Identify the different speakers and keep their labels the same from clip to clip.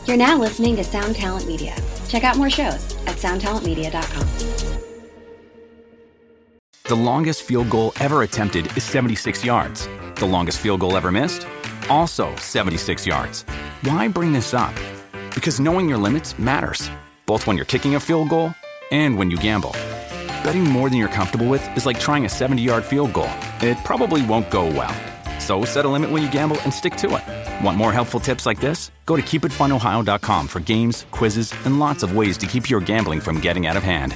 Speaker 1: You're now listening to Sound Talent Media. Check out more shows at soundtalentmedia.com.
Speaker 2: The longest field goal ever attempted is 76 yards. The longest field goal ever missed? Also 76 yards. Why bring this up? Because knowing your limits matters, both when you're kicking a field goal and when you gamble. Betting more than you're comfortable with is like trying a 70-yard field goal. It probably won't go well. So set a limit when you gamble and stick to it. Want more helpful tips like this? Go to keepitfunohio.com for games, quizzes, and lots of ways to keep your gambling from getting out of hand.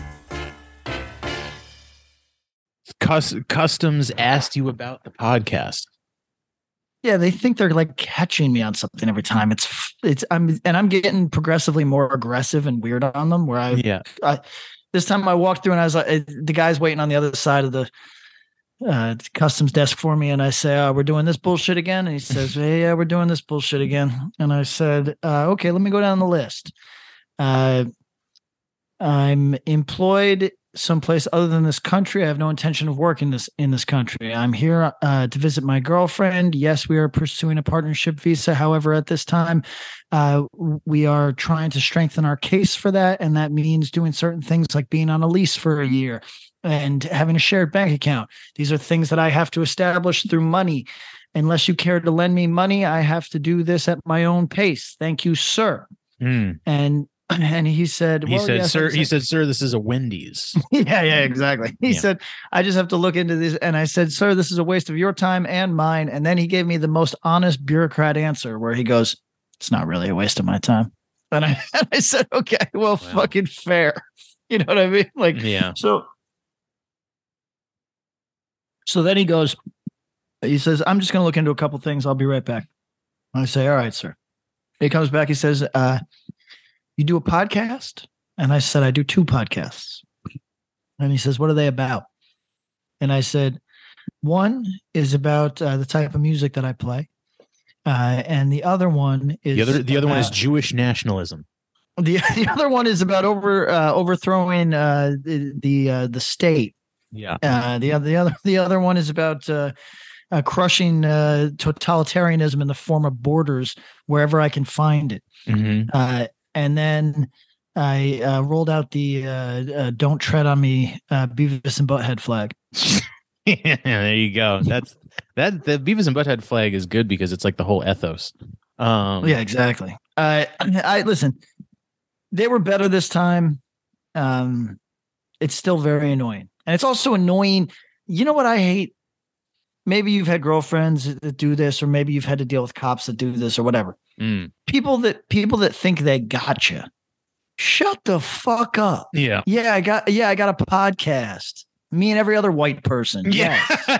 Speaker 3: Customs asked you about the podcast.
Speaker 4: Yeah, they think they're like catching me on something every time. I'm getting progressively more aggressive and weird on them. This time I walked through and I was like, the guy's waiting on the other side of the customs desk for me, and I say, we're doing this bullshit again. And he says, hey, yeah, we're doing this bullshit again. And I said, okay, let me go down the list. I'm employed someplace other than this country. I have no intention of working in this country. I'm here to visit my girlfriend. Yes, we are pursuing a partnership visa. However, at this time, we are trying to strengthen our case for that, and that means doing certain things like being on a lease for a year and having a shared bank account. These are things that I have to establish through money. Unless you care to lend me money, I have to do this at my own pace. Thank you, sir. And he said,
Speaker 3: sir, this is a Wendy's.
Speaker 4: yeah, exactly. He said, I just have to look into this. And I said, sir, this is a waste of your time and mine. And then he gave me the most honest bureaucrat answer where he goes, it's not really a waste of my time. And I said, okay, well, fucking fair. You know what I mean? Like, yeah. So then he says, I'm just going to look into a couple things. I'll be right back. I say, all right, sir. He comes back. He says, you do a podcast? And I said, I do 2 podcasts. And he says, what are they about? And I said, one is about the type of music that I play. And the other one is
Speaker 3: the other one is Jewish nationalism.
Speaker 4: The other one is about overthrowing the state.
Speaker 3: Yeah.
Speaker 4: The other one is about crushing totalitarianism in the form of borders wherever I can find it.
Speaker 3: Mm-hmm.
Speaker 4: And then I rolled out the "Don't Tread on Me" Beavis and Butthead flag.
Speaker 3: Yeah, there you go. The Beavis and Butthead flag is good because it's like the whole ethos.
Speaker 4: Yeah, exactly. I listen. They were better this time. It's still very annoying. And it's also annoying. You know what I hate? Maybe you've had girlfriends that do this, or maybe you've had to deal with cops that do this or whatever. People that think they gotcha. Shut the fuck up.
Speaker 3: Yeah.
Speaker 4: I got a podcast. Me and every other white person.
Speaker 3: Yeah.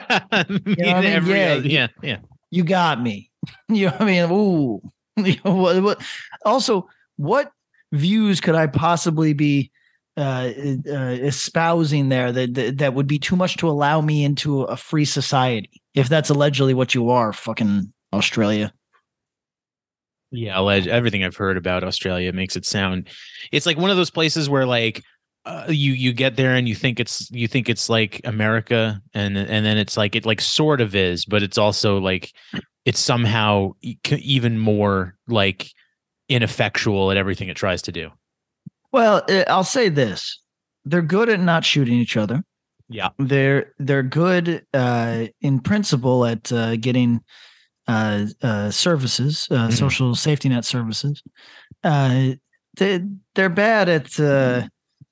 Speaker 4: Yes.
Speaker 3: Yeah.
Speaker 4: You got me. You know what I mean? Ooh. Also, what views could I possibly be espousing there that would be too much to allow me into a free society, if that's allegedly what you are, fucking Australia?
Speaker 3: Yeah, everything I've heard about Australia makes it sound, it's like one of those places where like you get there and you think it's like America, and then it's like it like sort of is, but it's also like it's somehow even more like ineffectual at everything it tries to do.
Speaker 4: Well, I'll say this: they're good at not shooting each other.
Speaker 3: Yeah,
Speaker 4: they're good in principle at getting services, social safety net services. They're bad at they're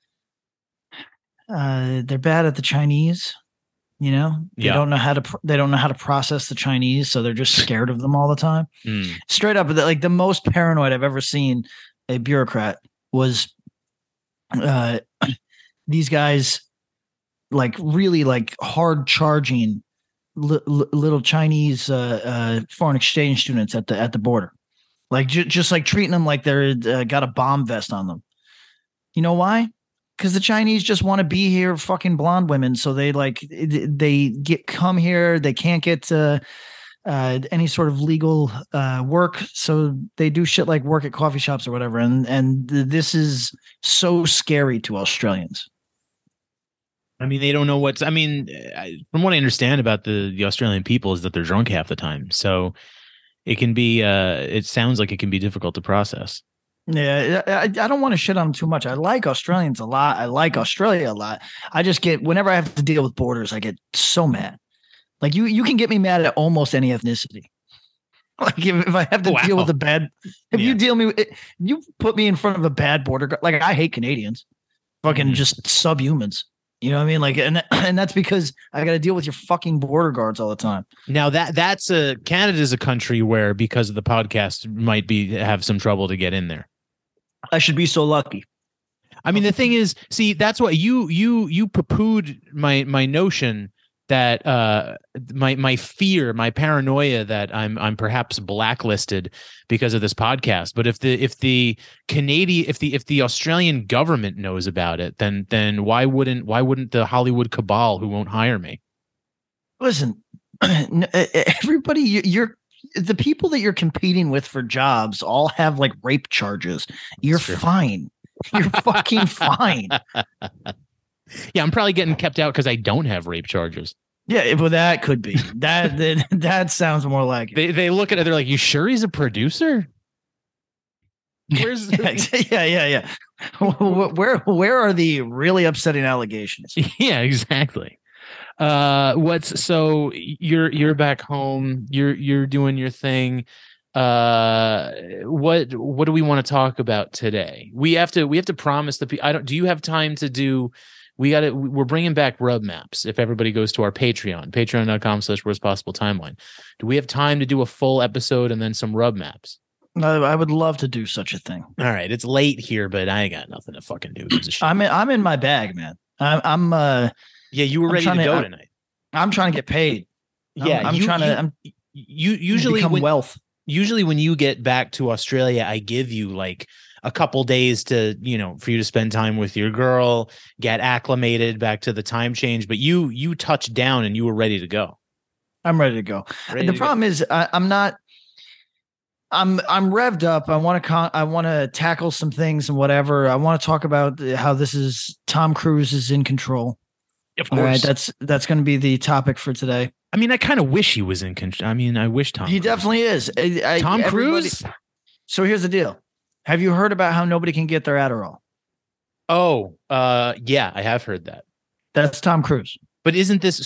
Speaker 4: bad at the Chinese. You know, they don't know how to process the Chinese, so they're just scared of them all the time. Straight up, like the most paranoid I've ever seen a bureaucrat was. These guys like really like hard charging little Chinese foreign exchange students at the border, like just like treating them like they're got a bomb vest on them. You know why? Because the Chinese just want to be here, fucking blonde women. So they come here. They can't get any sort of legal work, so they do shit like work at coffee shops or whatever, and this is so scary to Australians.
Speaker 3: I mean, they don't know what's. I mean, from what I understand about the Australian people is that they're drunk half the time, so it can be. It sounds like it can be difficult to process.
Speaker 4: Yeah, I don't want to shit on them too much. I like Australians a lot. I like Australia a lot. I just get, whenever I have to deal with borders, I get so mad. Like you can get me mad at almost any ethnicity. Like if I have to deal with a bad, if you put me in front of a bad border, like I hate Canadians, fucking just subhumans. You know what I mean? Like, and that's because I got to deal with your fucking border guards all the time.
Speaker 3: Now that's Canada's a country where, because of the podcast, might have some trouble to get in there.
Speaker 4: I should be so lucky.
Speaker 3: I mean, the thing is, see, that's what you poo-pooed my notion that my fear, my paranoia that I'm perhaps blacklisted because of this podcast. But if the Australian government knows about it, then why wouldn't the Hollywood cabal who won't hire me?
Speaker 4: Listen, everybody, you're the people that you're competing with for jobs all have like rape charges. You're fine. You're fucking fine.
Speaker 3: Yeah, I'm probably getting kept out because I don't have rape charges.
Speaker 4: Yeah, well, that could be. That sounds more like
Speaker 3: it. They look at it, they're like, "You sure he's a producer?" Where's
Speaker 4: yeah. Where are the really upsetting allegations?
Speaker 3: Yeah, exactly. So you're back home. You're doing your thing. What do we want to talk about today? We have to promise the people. Do you have time to do? We're bringing back rub maps. If everybody goes to our patreon.com/worst-possible-timeline, do we have time to do a full episode and then some rub maps?
Speaker 4: I would love to do such a thing.
Speaker 3: All right, it's late here, but I ain't got nothing to fucking do.
Speaker 4: I'm in my bag, man. I'm
Speaker 3: yeah, you were ready to go tonight.
Speaker 4: I'm trying to get paid.
Speaker 3: Yeah,
Speaker 4: I'm usually
Speaker 3: become
Speaker 4: wealth.
Speaker 3: Usually when you get back to Australia, I give you like a couple days to, for you to spend time with your girl, get acclimated back to the time change. But you touched down and you were ready to go.
Speaker 4: I'm ready to go. The problem is I'm not. I'm revved up. I want to tackle some things and whatever. I want to talk about how Tom Cruise is in control.
Speaker 3: Of course.
Speaker 4: All right, that's going to be the topic for today.
Speaker 3: I mean, I kind of wish he was in control. I mean, I wish Tom.
Speaker 4: He definitely is.
Speaker 3: Tom Cruise.
Speaker 4: So here's the deal. Have you heard about how nobody can get their Adderall?
Speaker 3: Oh, yeah, I have heard that.
Speaker 4: That's Tom Cruise.
Speaker 3: But isn't this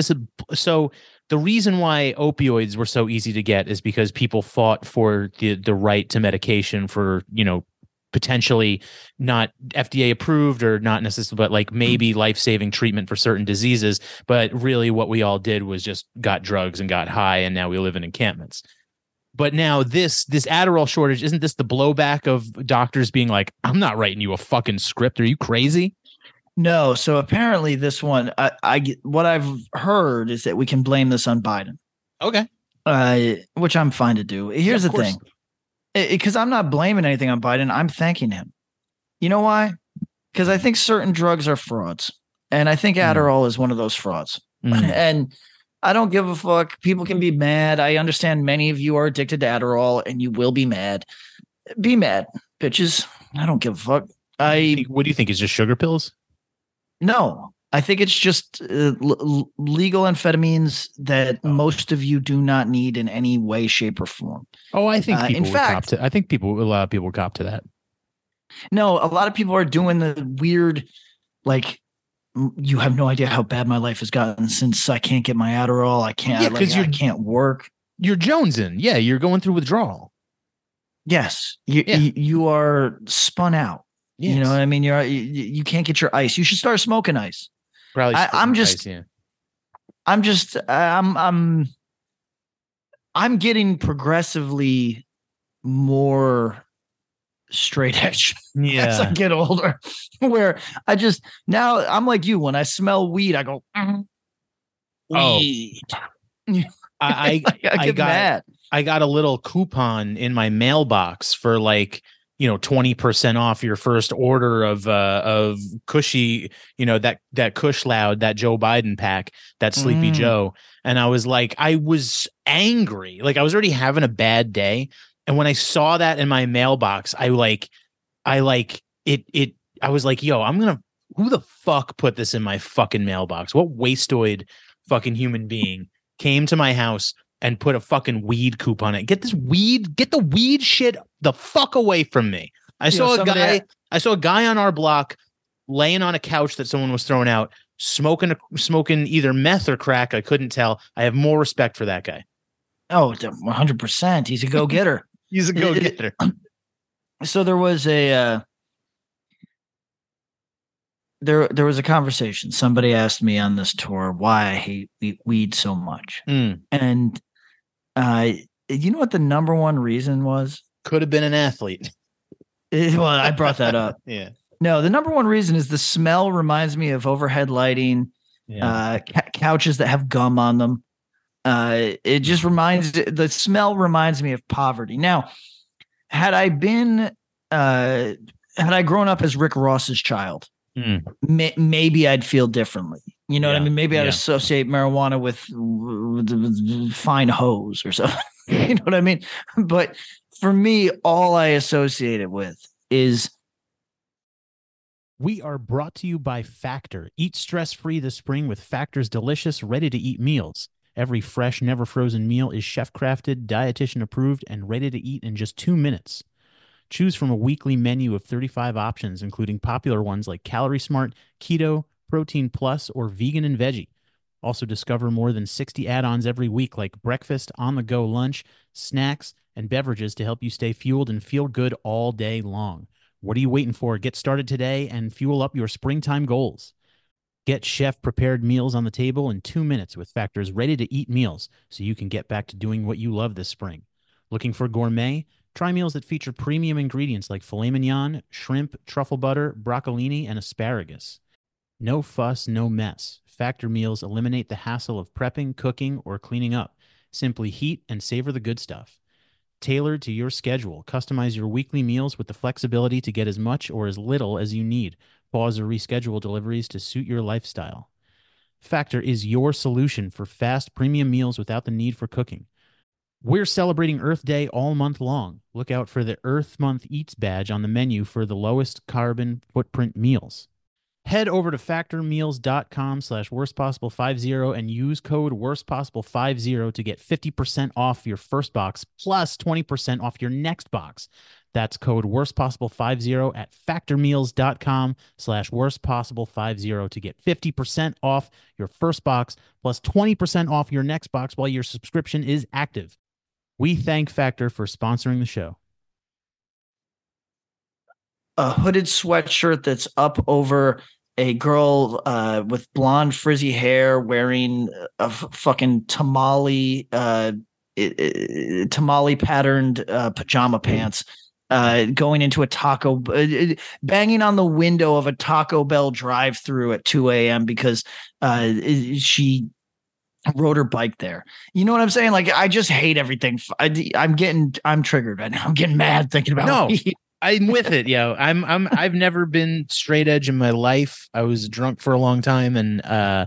Speaker 3: the reason why opioids were so easy to get is because people fought for the right to medication for, potentially not FDA approved or not necessarily, but like maybe life-saving treatment for certain diseases. But really what we all did was just got drugs and got high, and now we live in encampments. But now this Adderall shortage, isn't this the blowback of doctors being like, I'm not writing you a fucking script. Are you crazy?
Speaker 4: No. So apparently this one, what I've heard is that we can blame this on Biden.
Speaker 3: Okay.
Speaker 4: Which I'm fine to do. Here's the thing. Because I'm not blaming anything on Biden. I'm thanking him. You know why? Because I think certain drugs are frauds. And I think Adderall is one of those frauds. And I don't give a fuck. People can be mad. I understand many of you are addicted to Adderall and you will be mad. Be mad, bitches. I don't give a fuck.
Speaker 3: What do you think? Is just sugar pills?
Speaker 4: No, I think it's just legal amphetamines that most of you do not need in any way, shape, or form.
Speaker 3: Oh, I think people would cop to. I think a lot of people would cop to that.
Speaker 4: No, a lot of people are doing the weird, like, you have no idea how bad my life has gotten since I can't get my Adderall. I can't. I can't work.
Speaker 3: You're jonesing. Yeah, you're going through withdrawal.
Speaker 4: Yes, you are spun out. Yes. You know what I mean? You can't get your ice. You should start smoking ice.
Speaker 3: Probably. I'm
Speaker 4: getting progressively more straight edge as I get older. Where now I'm like you. When I smell weed, I go, weed.
Speaker 3: I
Speaker 4: get mad.
Speaker 3: I got a little coupon in my mailbox for 20% off your first order of Cushy, that Kush Loud, that Joe Biden pack, that Sleepy Joe. And I was like, I was angry. Like I was already having a bad day. And when I saw that in my mailbox, I was like, yo, who the fuck put this in my fucking mailbox? What wastoid fucking human being came to my house and put a fucking weed coupon on it? Get the weed shit the fuck away from me. I saw a guy. I saw a guy on our block laying on a couch that someone was throwing out, smoking either meth or crack. I couldn't tell. I have more respect for that guy.
Speaker 4: Oh, 100%. He's a go-getter.
Speaker 3: He's a go-getter.
Speaker 4: So there was a there was a conversation. Somebody asked me on this tour why I hate weed so much. And you know what the number one reason was?
Speaker 3: Could have been an athlete.
Speaker 4: Well, I brought that up.
Speaker 3: Yeah.
Speaker 4: No, the number one reason is the smell reminds me of overhead lighting, couches that have gum on them. It just the smell reminds me of poverty. Now, had I grown up as Rick Ross's child, maybe I'd feel differently. You know what I mean? Maybe I'd associate marijuana with fine hose or something. You know what I mean? But for me, all I associate it with is.
Speaker 5: We are brought to you by Factor. Eat stress-free this spring with Factor's delicious, ready-to-eat meals. Every fresh, never frozen meal is chef-crafted, dietitian approved, and ready to eat in just 2 minutes. Choose from a weekly menu of 35 options, including popular ones like Calorie Smart, Keto, Protein Plus, or Vegan and Veggie. Also discover more than 60 add-ons every week like breakfast, on-the-go lunch, snacks, and beverages to help you stay fueled and feel good all day long. What are you waiting for? Get started today and fuel up your springtime goals. Get chef-prepared meals on the table in 2 minutes with Factor's ready-to-eat meals so you can get back to doing what you love this spring. Looking for gourmet? Try meals that feature premium ingredients like filet mignon, shrimp, truffle butter, broccolini, and asparagus. No fuss, no mess. Factor meals eliminate the hassle of prepping, cooking, or cleaning up. Simply heat and savor the good stuff. Tailored to your schedule, customize your weekly meals with the flexibility to get as much or as little as you need. Pause or reschedule deliveries to suit your lifestyle. Factor is your solution for fast premium meals without the need for cooking. We're celebrating Earth Day all month long. Look out for the Earth Month Eats badge on the menu for the lowest carbon footprint meals. Head over to factormeals.com/worstpossible50 and use code worstpossible50 to get 50% off your first box plus 20% off your next box. That's code worstpossible50 at factormeals.com/worstpossible50 to get 50% off your first box plus 20% off your next box while your subscription is active. We thank Factor for sponsoring the show.
Speaker 4: A hooded sweatshirt that's up over a girl with blonde frizzy hair wearing a fucking tamale patterned pajama pants, going into a banging on the window of a Taco Bell drive-through at 2 a.m. because she rode her bike there. You know what I'm saying? Like, I just hate everything. I'm triggered right now. I'm getting mad thinking about it.
Speaker 3: I'm with it, yo. I've never been straight edge in my life. I was drunk for a long time, and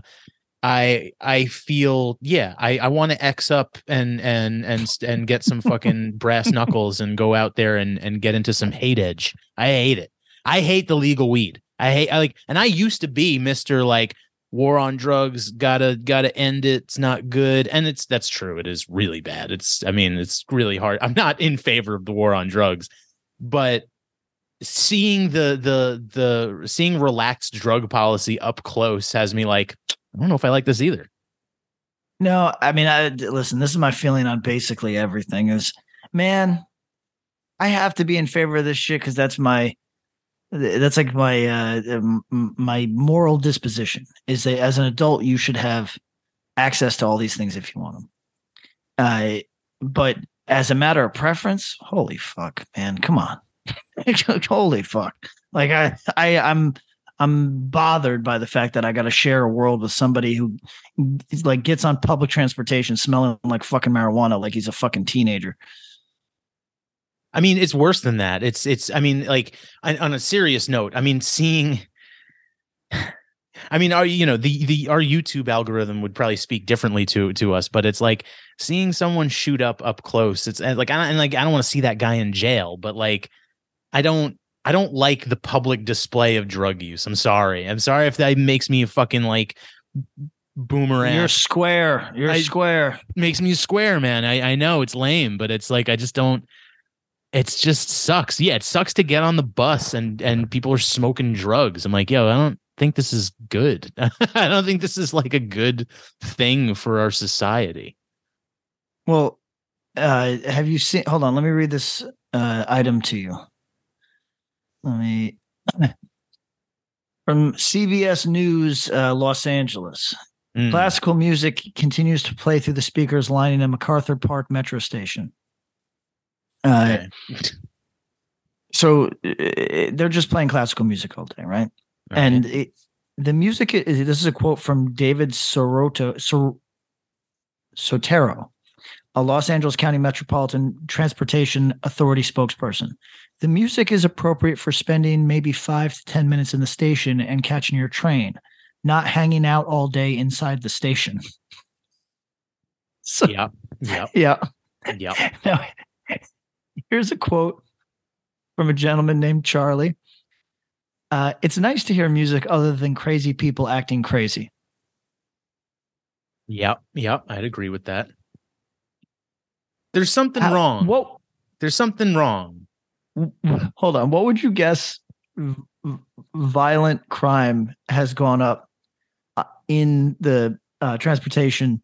Speaker 3: I feel I want to X up and get some fucking brass knuckles and go out there and get into some hate edge. I hate it. I hate the legal weed. And I used to be Mr. like war on drugs, gotta end it. It's not good, and that's true. It is really bad. It's really hard. I'm not in favor of the war on drugs. But seeing seeing relaxed drug policy up close has me like, I don't know if I like this either.
Speaker 4: No, I mean, listen, this is my feeling on basically everything is, man, I have to be in favor of this shit because that's like my moral disposition is that as an adult, you should have access to all these things if you want them. But as a matter of preference, holy fuck, man, come on. Holy fuck. Like I'm bothered by the fact that I got to share a world with somebody who like gets on public transportation smelling like fucking marijuana like he's a fucking teenager.
Speaker 3: I mean, it's worse than that. It's I mean, like on a serious note, I mean, our YouTube algorithm would probably speak differently to us, but it's like seeing someone shoot up close. It's like I don't want to see that guy in jail, but like I don't like the public display of drug use. I'm sorry if that makes me a fucking like boomer ass.
Speaker 4: You're square. Square.
Speaker 3: Makes me square, man. I know it's lame, but it's like I just don't. It just sucks. Yeah, it sucks to get on the bus and people are smoking drugs. I'm like, yo, I don't think this is good. I don't think this is like a good thing for our society.
Speaker 4: Well, have you seen? Hold on, let me read this item to you. Let me from CBS News, Los Angeles. Classical music continues to play through the speakers lining the MacArthur Park metro station.
Speaker 3: Okay.
Speaker 4: So they're just playing classical music all day, right? And the music, this is a quote from David Sotero, a Los Angeles County Metropolitan Transportation Authority spokesperson. The music is appropriate for spending maybe 5 to 10 minutes in the station and catching your train, not hanging out all day inside the station. So,
Speaker 3: yeah.
Speaker 4: Now, here's a quote from a gentleman named Charlie. It's nice to hear music other than crazy people acting crazy.
Speaker 3: Yep, I'd agree with that. There's something wrong.
Speaker 4: What?
Speaker 3: There's something wrong.
Speaker 4: Hold on. What would you guess violent crime has gone up in the transportation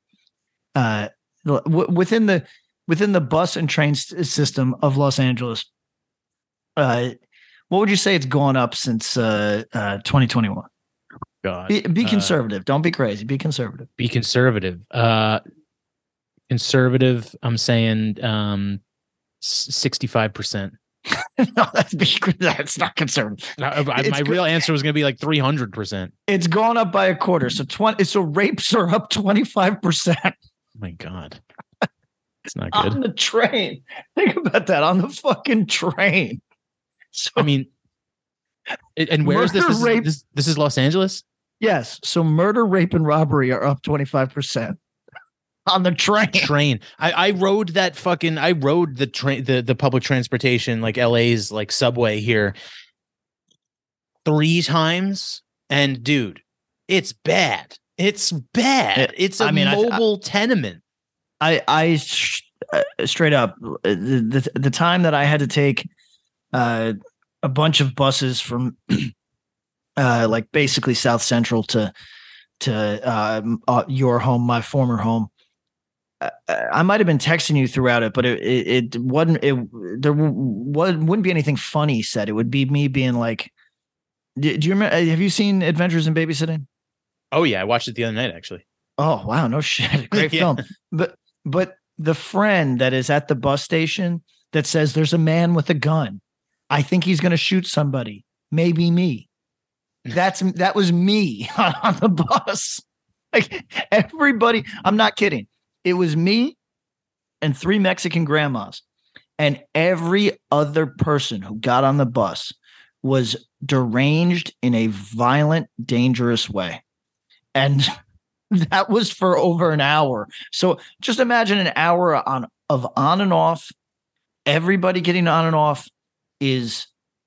Speaker 4: within the bus and train system of Los Angeles? What would you say it's gone up since 2021?
Speaker 3: God,
Speaker 4: be conservative. Don't be crazy. Be conservative.
Speaker 3: Be conservative. Conservative. I'm saying 65%.
Speaker 4: No, that's not conservative.
Speaker 3: My real answer was going to be like 300%.
Speaker 4: It's gone up by a quarter. So rapes are up 25%.
Speaker 3: Oh my God, it's not good.
Speaker 4: On the train. Think about that, on the fucking train. So,
Speaker 3: I mean, and where is this? This is Los Angeles?
Speaker 4: Yes. So murder, rape, and robbery are up 25% on the train.
Speaker 3: I rode the train, the public transportation, like LA's like subway here 3 times. And dude, it's bad. It's bad. It's a mobile tenement.
Speaker 4: I straight up, the time that I had to take a bunch of buses from like basically South Central to your home, my former home. I might have been texting you throughout it, but it wasn't. There wouldn't be anything funny said. It would be me being like, "Do you remember? Have you seen Adventures in Babysitting?"
Speaker 3: Oh yeah, I watched it the other night actually.
Speaker 4: Oh wow, no shit, great film. But the friend that is at the bus station that says there's a man with a gun. I think he's going to shoot somebody. Maybe me. That was me on the bus. Like everybody, I'm not kidding. It was me and 3 Mexican grandmas, and every other person who got on the bus was deranged in a violent, dangerous way. And that was for over an hour. So just imagine an hour of on and off. Everybody getting on and off is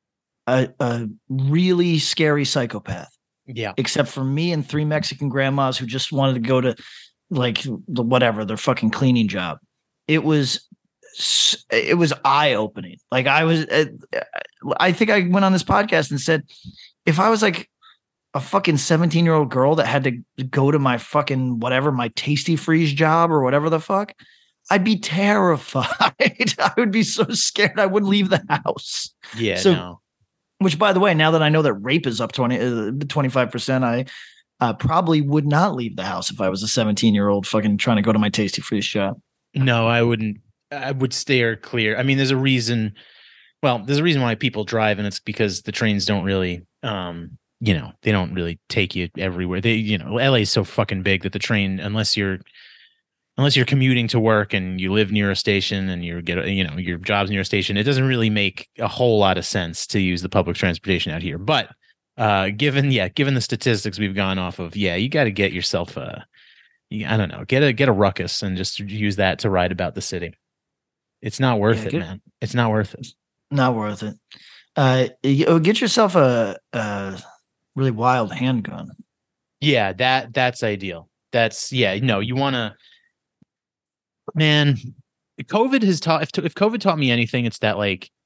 Speaker 4: a really scary psychopath.
Speaker 3: Yeah.
Speaker 4: Except for me and 3 Mexican grandmas who just wanted to go to like their fucking cleaning job. It was eye-opening. Like I think I went on this podcast and said, if I was like a fucking 17-year-old girl that had to go to my fucking whatever, my Tasty Freeze job or whatever the fuck, I'd be terrified. I would be so scared I wouldn't leave the house.
Speaker 3: Yeah.
Speaker 4: So,
Speaker 3: no.
Speaker 4: Which, by the way, now that I know that rape is up 25%, I probably would not leave the house if I was a 17-year-old fucking trying to go to my Tasty Freeze shop.
Speaker 3: No, I wouldn't. I would steer clear. I mean, there's a reason. Well, there's a reason why people drive, and it's because the trains don't really, they don't really take you everywhere. LA is so fucking big that the train, unless you're commuting to work and you live near a station and your job's near a station, it doesn't really make a whole lot of sense to use the public transportation out here. But given the statistics we've gone off of, you got to get yourself get a ruckus and just use that to ride about the city. It's not worth it, man. It's not worth it.
Speaker 4: Not worth it. Get yourself a really wild handgun.
Speaker 3: Yeah, that's ideal. You want to. Man, COVID has taught. If COVID taught me anything, it's that like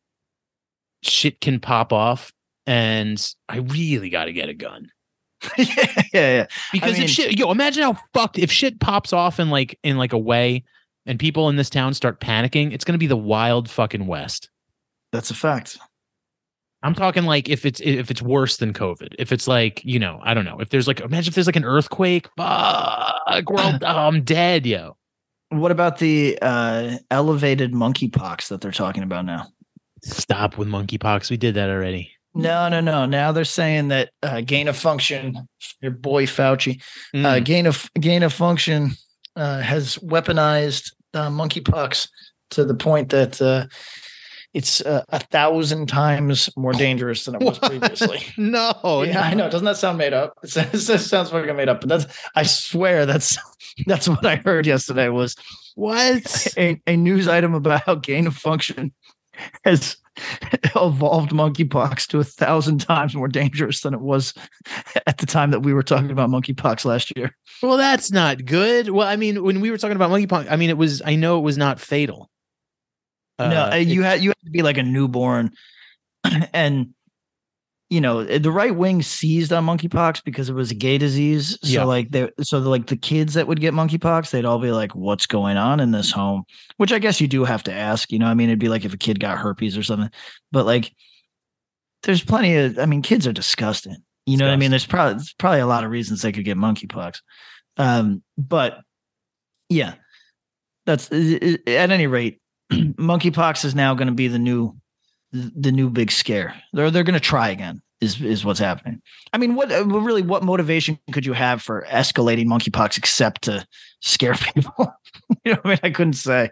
Speaker 3: shit can pop off, and I really got to get a gun.
Speaker 4: Yeah.
Speaker 3: Because if shit, imagine how fucked if shit pops off in like a way, and people in this town start panicking. It's gonna be the wild fucking west.
Speaker 4: That's a fact.
Speaker 3: I'm talking like if it's worse than COVID, if it's like, I don't know, if there's like, imagine if there's like an earthquake, fuck, world, I'm dead, yo.
Speaker 4: What about the elevated monkeypox that they're talking about now?
Speaker 3: Stop with monkeypox. We did that already.
Speaker 4: No. Now they're saying that gain of function, your boy Fauci, gain of function has weaponized monkeypox to the point that it's 1,000 times more dangerous than it was previously.
Speaker 3: No,
Speaker 4: yeah, I know. Doesn't that sound made up? It sounds fucking made up. But I swear that's what I heard yesterday. Was
Speaker 3: what
Speaker 4: a news item about how gain of function has evolved monkeypox to 1,000 times more dangerous than it was at the time that we were talking about monkeypox last year.
Speaker 3: Well, that's not good. Well, I mean, when we were talking about monkeypox, I know it was not fatal.
Speaker 4: No, you had to be like a newborn, and the right wing seized on monkeypox because it was a gay disease. So the kids that would get monkeypox, they'd all be like, "What's going on in this home?" Which I guess you do have to ask. It'd be like if a kid got herpes or something. But like, there's plenty of. Kids are disgusting. You know what I mean? There's probably a lot of reasons they could get monkeypox. But yeah, that's at any rate. Monkeypox is now going to be the new big scare. They're going to try again. Is what's happening. What motivation could you have for escalating monkeypox except to scare people? I couldn't say.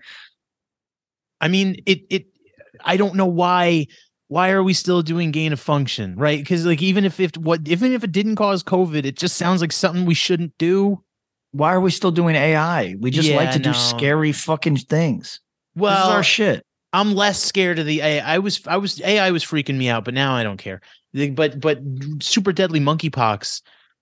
Speaker 3: I don't know why. Why are we still doing gain of function, right? Because like even if it didn't cause COVID, it just sounds like something we shouldn't do.
Speaker 4: Why are we still doing AI? We just like to do scary fucking things.
Speaker 3: Well,
Speaker 4: this is our shit.
Speaker 3: I'm less scared of the AI. AI was freaking me out, but now I don't care. But super deadly monkeypox.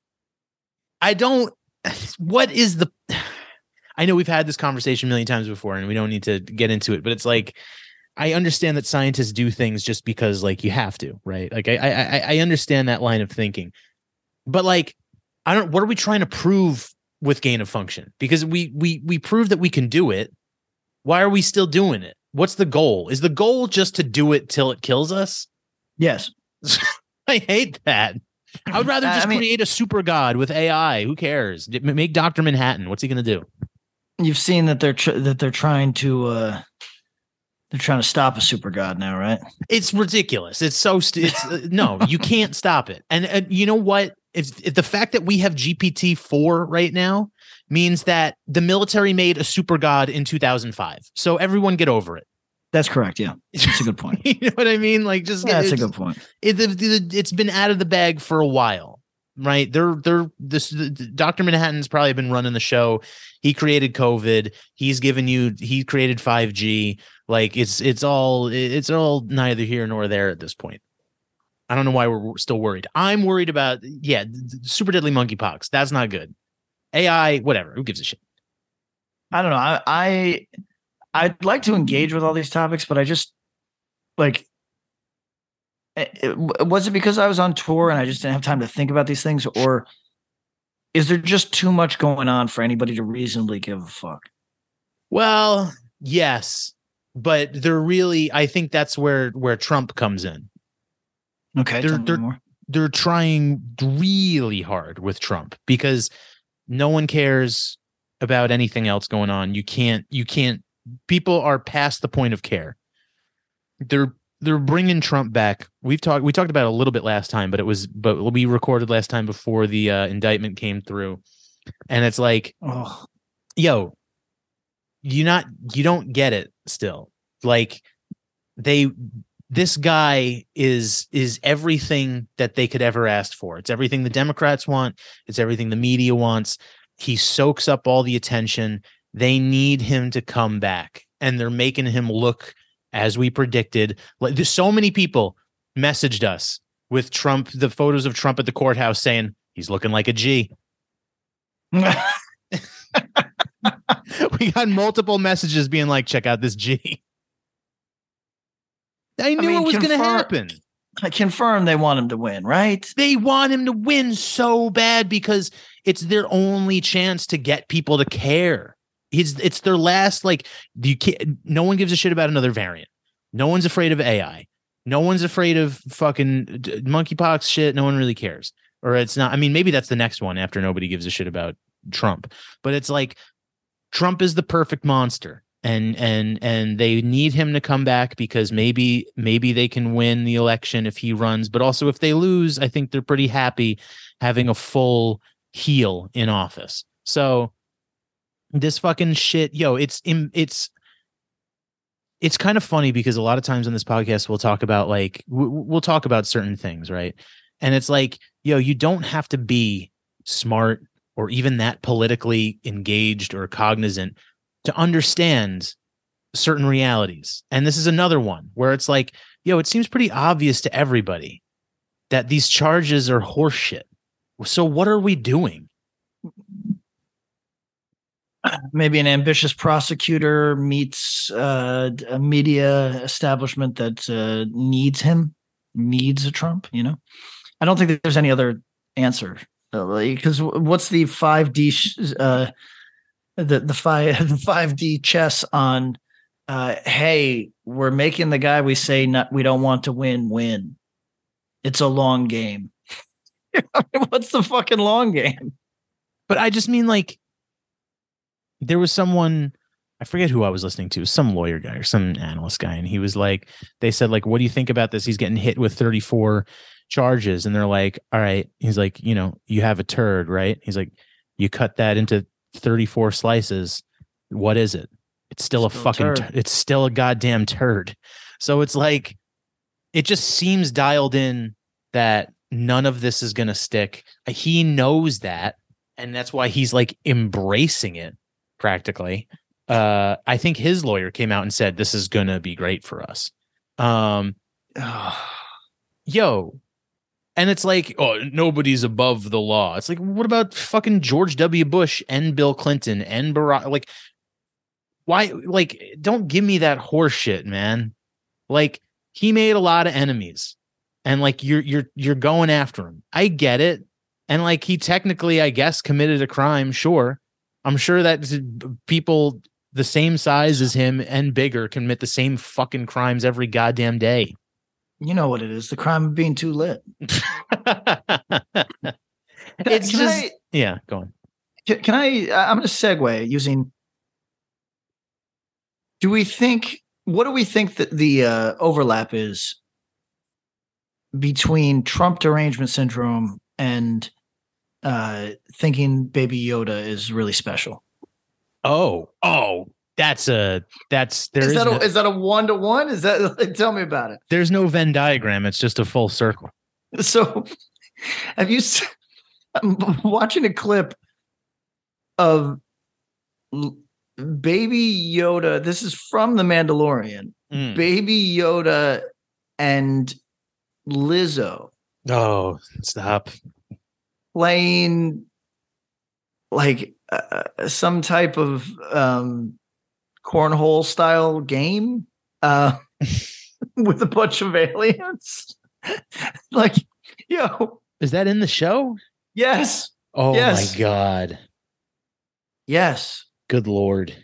Speaker 3: What is the? I know we've had this conversation a million times before, and we don't need to get into it. But it's like I understand that scientists do things just because, like, you have to, right? Like I understand that line of thinking, but like what are we trying to prove with gain of function? Because we prove that we can do it. Why are we still doing it? What's the goal? Is the goal just to do it till it kills us?
Speaker 4: Yes.
Speaker 3: I hate that. I would rather just create a super god with AI. Who cares? Make Dr. Manhattan. What's he going to do?
Speaker 4: You've seen that they're trying to stop a super god now, right?
Speaker 3: It's ridiculous. It's so no, you can't stop it. And you know what? If the fact that we have GPT-4 right now means that the military made a super god in 2005. So everyone get over it.
Speaker 4: That's correct. Yeah. That's a good point.
Speaker 3: You know what I mean? Like
Speaker 4: that's a good point.
Speaker 3: It's been out of the bag for a while, right? Dr. Manhattan's probably been running the show. He created COVID. He created 5G. Like it's all neither here nor there at this point. I don't know why we're still worried. I'm worried about, super deadly monkeypox. That's not good. AI, whatever. Who gives a shit?
Speaker 4: I don't know. I'd like to engage with all these topics, but I just like, was it because I was on tour and I just didn't have time to think about these things, or is there just too much going on for anybody to reasonably give a fuck?
Speaker 3: Well, yes, but I think that's where Trump comes in.
Speaker 4: Okay.
Speaker 3: They're trying really hard with Trump because no one cares about anything else going on. You can't, people are past the point of care. They're bringing Trump back. We talked about it a little bit last time, but we recorded last time before the indictment came through. And it's like, yo, you don't get it still. Like this guy is everything that they could ever ask for. It's everything the Democrats want. It's everything the media wants. He soaks up all the attention. They need him to come back, and they're making him look, as we predicted. Like, there's so many people messaged us with Trump, the photos of Trump at the courthouse, saying he's looking like a G. We got multiple messages being like, check out this G. I knew it was going to happen.
Speaker 4: I confirm they want him to win, right?
Speaker 3: They want him to win so bad because it's their only chance to get people to care. It's their last, like, no one gives a shit about another variant. No one's afraid of AI. No one's afraid of fucking monkeypox shit. No one really cares. Or it's not. I mean, maybe that's the next one after nobody gives a shit about Trump. But it's like Trump is the perfect monster. And they need him to come back because maybe they can win the election if he runs. But also if they lose, I think they're pretty happy having a full heel in office. So this fucking shit, it's kind of funny because a lot of times on this podcast we'll talk about we'll talk about certain things, right? And it's like, you don't have to be smart or even that politically engaged or cognizant to understand certain realities. And this is another one where it's like, it seems pretty obvious to everybody that these charges are horseshit. So what are we doing?
Speaker 4: Maybe an ambitious prosecutor meets a media establishment that needs a Trump, I don't think that there's any other answer. Because what's the 5D the 5D chess on hey, we're making the guy we say we don't want to win. It's a long game. What's the fucking long game?
Speaker 3: But I just mean, like, there was someone, I forget who I was listening to, some lawyer guy or some analyst guy, and he was like, they said, like, what do you think about this? He's getting hit with 34 charges, and they're like, all right. He's like, you have a turd, right? He's like, you cut that into 34 slices. What is it? It's still a fucking it's still a goddamn turd. So it's like, it just seems dialed in that none of this is going to stick. He knows that, and that's why he's like embracing it practically. I think his lawyer came out and said this is going to be great for us. And it's like, oh, nobody's above the law. It's like, what about fucking George W. Bush and Bill Clinton and Barack? Like, why? Like, don't give me that horse shit, man. Like, he made a lot of enemies, and like you're going after him. I get it, and like he technically, I guess, committed a crime. Sure, I'm sure that people the same size as him and bigger commit the same fucking crimes every goddamn day.
Speaker 4: You know what it is, the crime of being too lit.
Speaker 3: It's just, yeah, go on.
Speaker 4: Can I'm going to segue using, what do we think that the overlap is between Trump derangement syndrome and thinking Baby Yoda is really special?
Speaker 3: Oh, is that
Speaker 4: a 1-to-1? Is that, tell me about it.
Speaker 3: There's no Venn diagram. It's just a full circle.
Speaker 4: So I'm watching a clip of Baby Yoda. This is from The Mandalorian. Baby Yoda and Lizzo.
Speaker 3: Oh, stop.
Speaker 4: Playing like some type of cornhole style game with a bunch of aliens. Like,
Speaker 3: is that in the show?
Speaker 4: Yes.
Speaker 3: Oh
Speaker 4: yes.
Speaker 3: My God.
Speaker 4: Yes.
Speaker 3: Good Lord.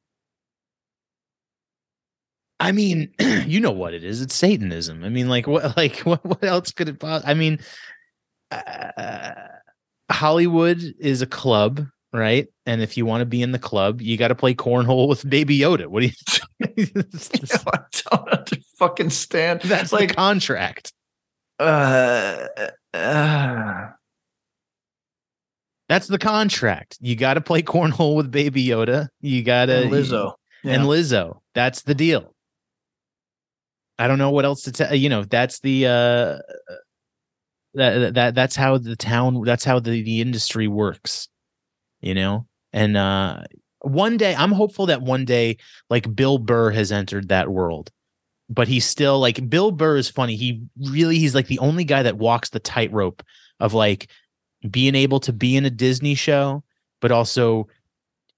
Speaker 3: I mean, you know what it is. It's Satanism. I mean, what else could it possibly? I mean, Hollywood is a club, right? And if you want to be in the club, you got to play cornhole with Baby Yoda. What do you
Speaker 4: I don't fucking stand.
Speaker 3: That's like the contract. That's the contract. You got to play cornhole with Baby Yoda. You got to
Speaker 4: Lizzo.
Speaker 3: And Lizzo. That's the deal. I don't know what else to tell. That's the that's how the town. That's how the industry works. And one day I'm hopeful that one day, like, Bill Burr has entered that world, but he's still like, Bill Burr is funny. He's like the only guy that walks the tightrope of like being able to be in a Disney show, but also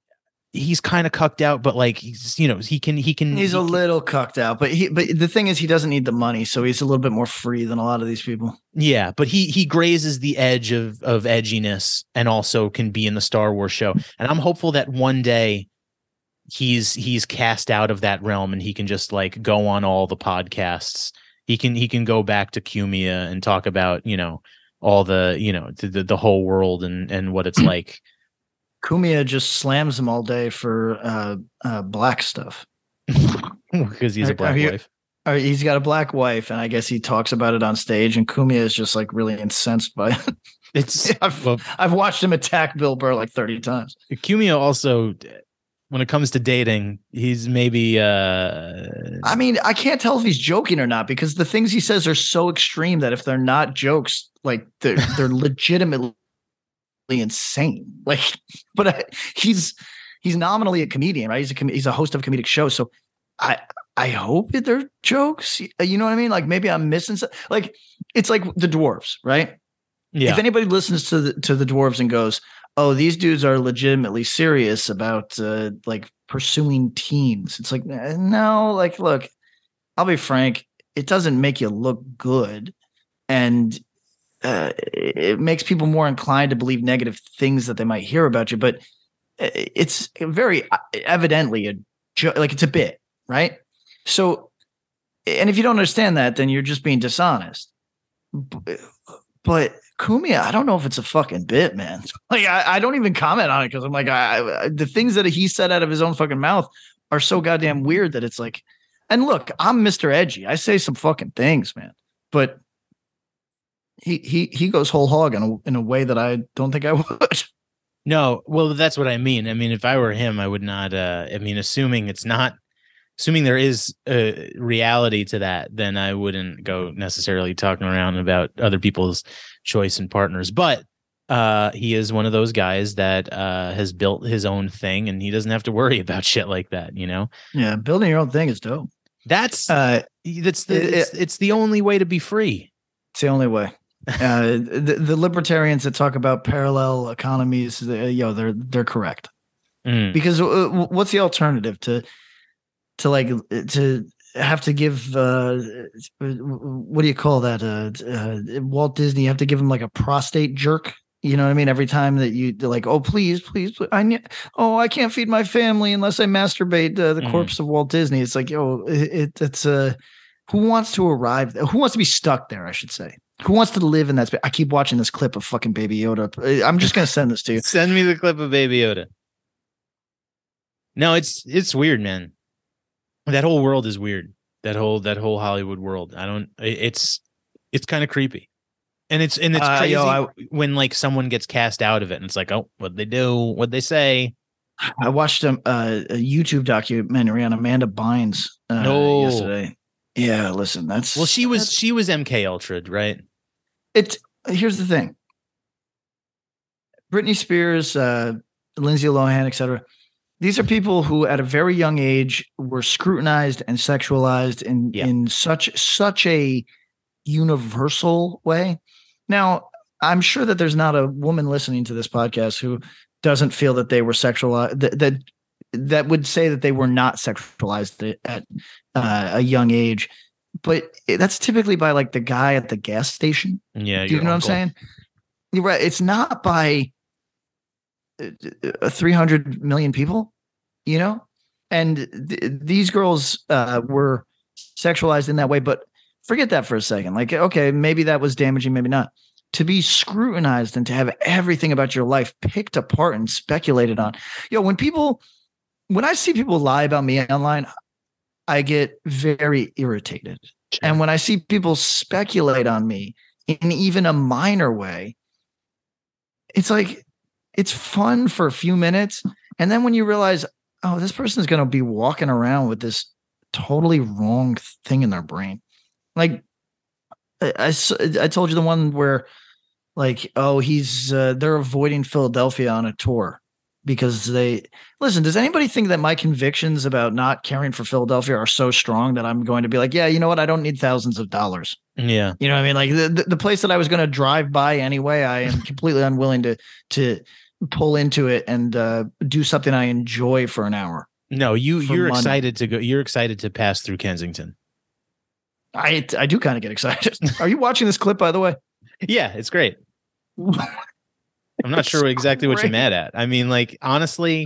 Speaker 3: he's kind of cucked out, but like he's, you know, he can
Speaker 4: He's a little cucked out, but the thing is he doesn't need the money, so he's a little bit more free than a lot of these people.
Speaker 3: Yeah, but he grazes the edge of edginess and also can be in the Star Wars show. And I'm hopeful that one day he's cast out of that realm and he can just like go on all the podcasts. He can go back to Cumia and talk about, you know, all the, you know, the whole world and what it's like.
Speaker 4: Cumia just slams him all day for black stuff
Speaker 3: because he's a black wife.
Speaker 4: He's got a black wife, and I guess he talks about it on stage. And Cumia is just like really incensed by it.
Speaker 3: It's
Speaker 4: I've watched him attack Bill Burr like 30 times.
Speaker 3: Cumia also, when it comes to dating, he's maybe.
Speaker 4: I mean, I can't tell if he's joking or not because the things he says are so extreme that if they're not jokes, like they're legitimately insane. Like, but he's nominally a comedian, right? He's a host of a comedic show. So I hope they're jokes. You know what I mean? Like maybe I'm missing something. Like it's like the dwarves, right?
Speaker 3: Yeah.
Speaker 4: If anybody listens to the dwarves and goes, "Oh, these dudes are legitimately serious about like pursuing teens," it's like no. Like, look, I'll be frank. It doesn't make you look good, and it makes people more inclined to believe negative things that they might hear about you. But it's very evidently like it's a bit, right? So, and if you don't understand that, then you're just being dishonest. But Cumia, I don't know if it's a fucking bit, man. Like I don't even comment on it because I'm like, the things that he said out of his own fucking mouth are so goddamn weird that it's like, and look, I'm Mr. Edgy. I say some fucking things, man. But he goes whole hog in a way that I don't think I would.
Speaker 3: No, well, that's what I mean. I mean, if I were him, I would not. I mean, assuming there is a reality to that, then I wouldn't go necessarily talking around about other people's choice and partners. But he is one of those guys that has built his own thing, and he doesn't have to worry about shit like that. You know?
Speaker 4: Yeah, building your own thing is dope.
Speaker 3: It's the only way to be free.
Speaker 4: It's the only way. The libertarians that talk about parallel economies, they're correct. Because what's the alternative to have to give what do you call that? Walt Disney, you have to give him like a prostate jerk. You know what I mean? Every time that they're like, oh please, I can't feed my family unless I masturbate the corpse of Walt Disney. It's like, it's who wants to arrive? Who wants to be stuck there? I should say. Who wants to live in that space? I keep watching this clip of fucking Baby Yoda. I'm just gonna send this to you.
Speaker 3: Send me the clip of Baby Yoda. No, it's weird, man. That whole world is weird. That whole Hollywood world. It's kind of creepy. And it's crazy when like someone gets cast out of it and it's like, oh, what'd they do? What'd they say?
Speaker 4: I watched a YouTube documentary on Amanda Bynes yesterday. Yeah, listen,
Speaker 3: she was MK Ultra, right?
Speaker 4: Here's the thing. Britney Spears, Lindsay Lohan, etc. These are people who at a very young age were scrutinized and sexualized in such a universal way. Now, I'm sure that there's not a woman listening to this podcast who doesn't feel that they were sexualized, that would say that they were not sexualized at a young age. But that's typically by like the guy at the gas station.
Speaker 3: Yeah.
Speaker 4: Do you know what I'm saying? You're right. It's not by 300 million people, you know? And these girls were sexualized in that way, but forget that for a second. Like, okay, maybe that was damaging, maybe not. To be scrutinized and to have everything about your life picked apart and speculated on. When I see people lie about me online, I get very irritated. Sure. And when I see people speculate on me in even a minor way, it's like, it's fun for a few minutes. And then when you realize, oh, this person is going to be walking around with this totally wrong thing in their brain. Like I told you the one where like, oh, they're avoiding Philadelphia on a tour because does anybody think that my convictions about not caring for Philadelphia are so strong that I'm going to be like, yeah, you know what? I don't need thousands of dollars.
Speaker 3: Yeah.
Speaker 4: You know what I mean? Like the place that I was going to drive by anyway, I am completely unwilling to pull into it and do something I enjoy for an hour.
Speaker 3: No, you're
Speaker 4: money.
Speaker 3: excited to go. You're excited to pass through Kensington.
Speaker 4: I do kind of get excited. Are you watching this clip, by the way?
Speaker 3: Yeah, it's great. I'm not sure exactly what you're mad at. I mean, like, honestly,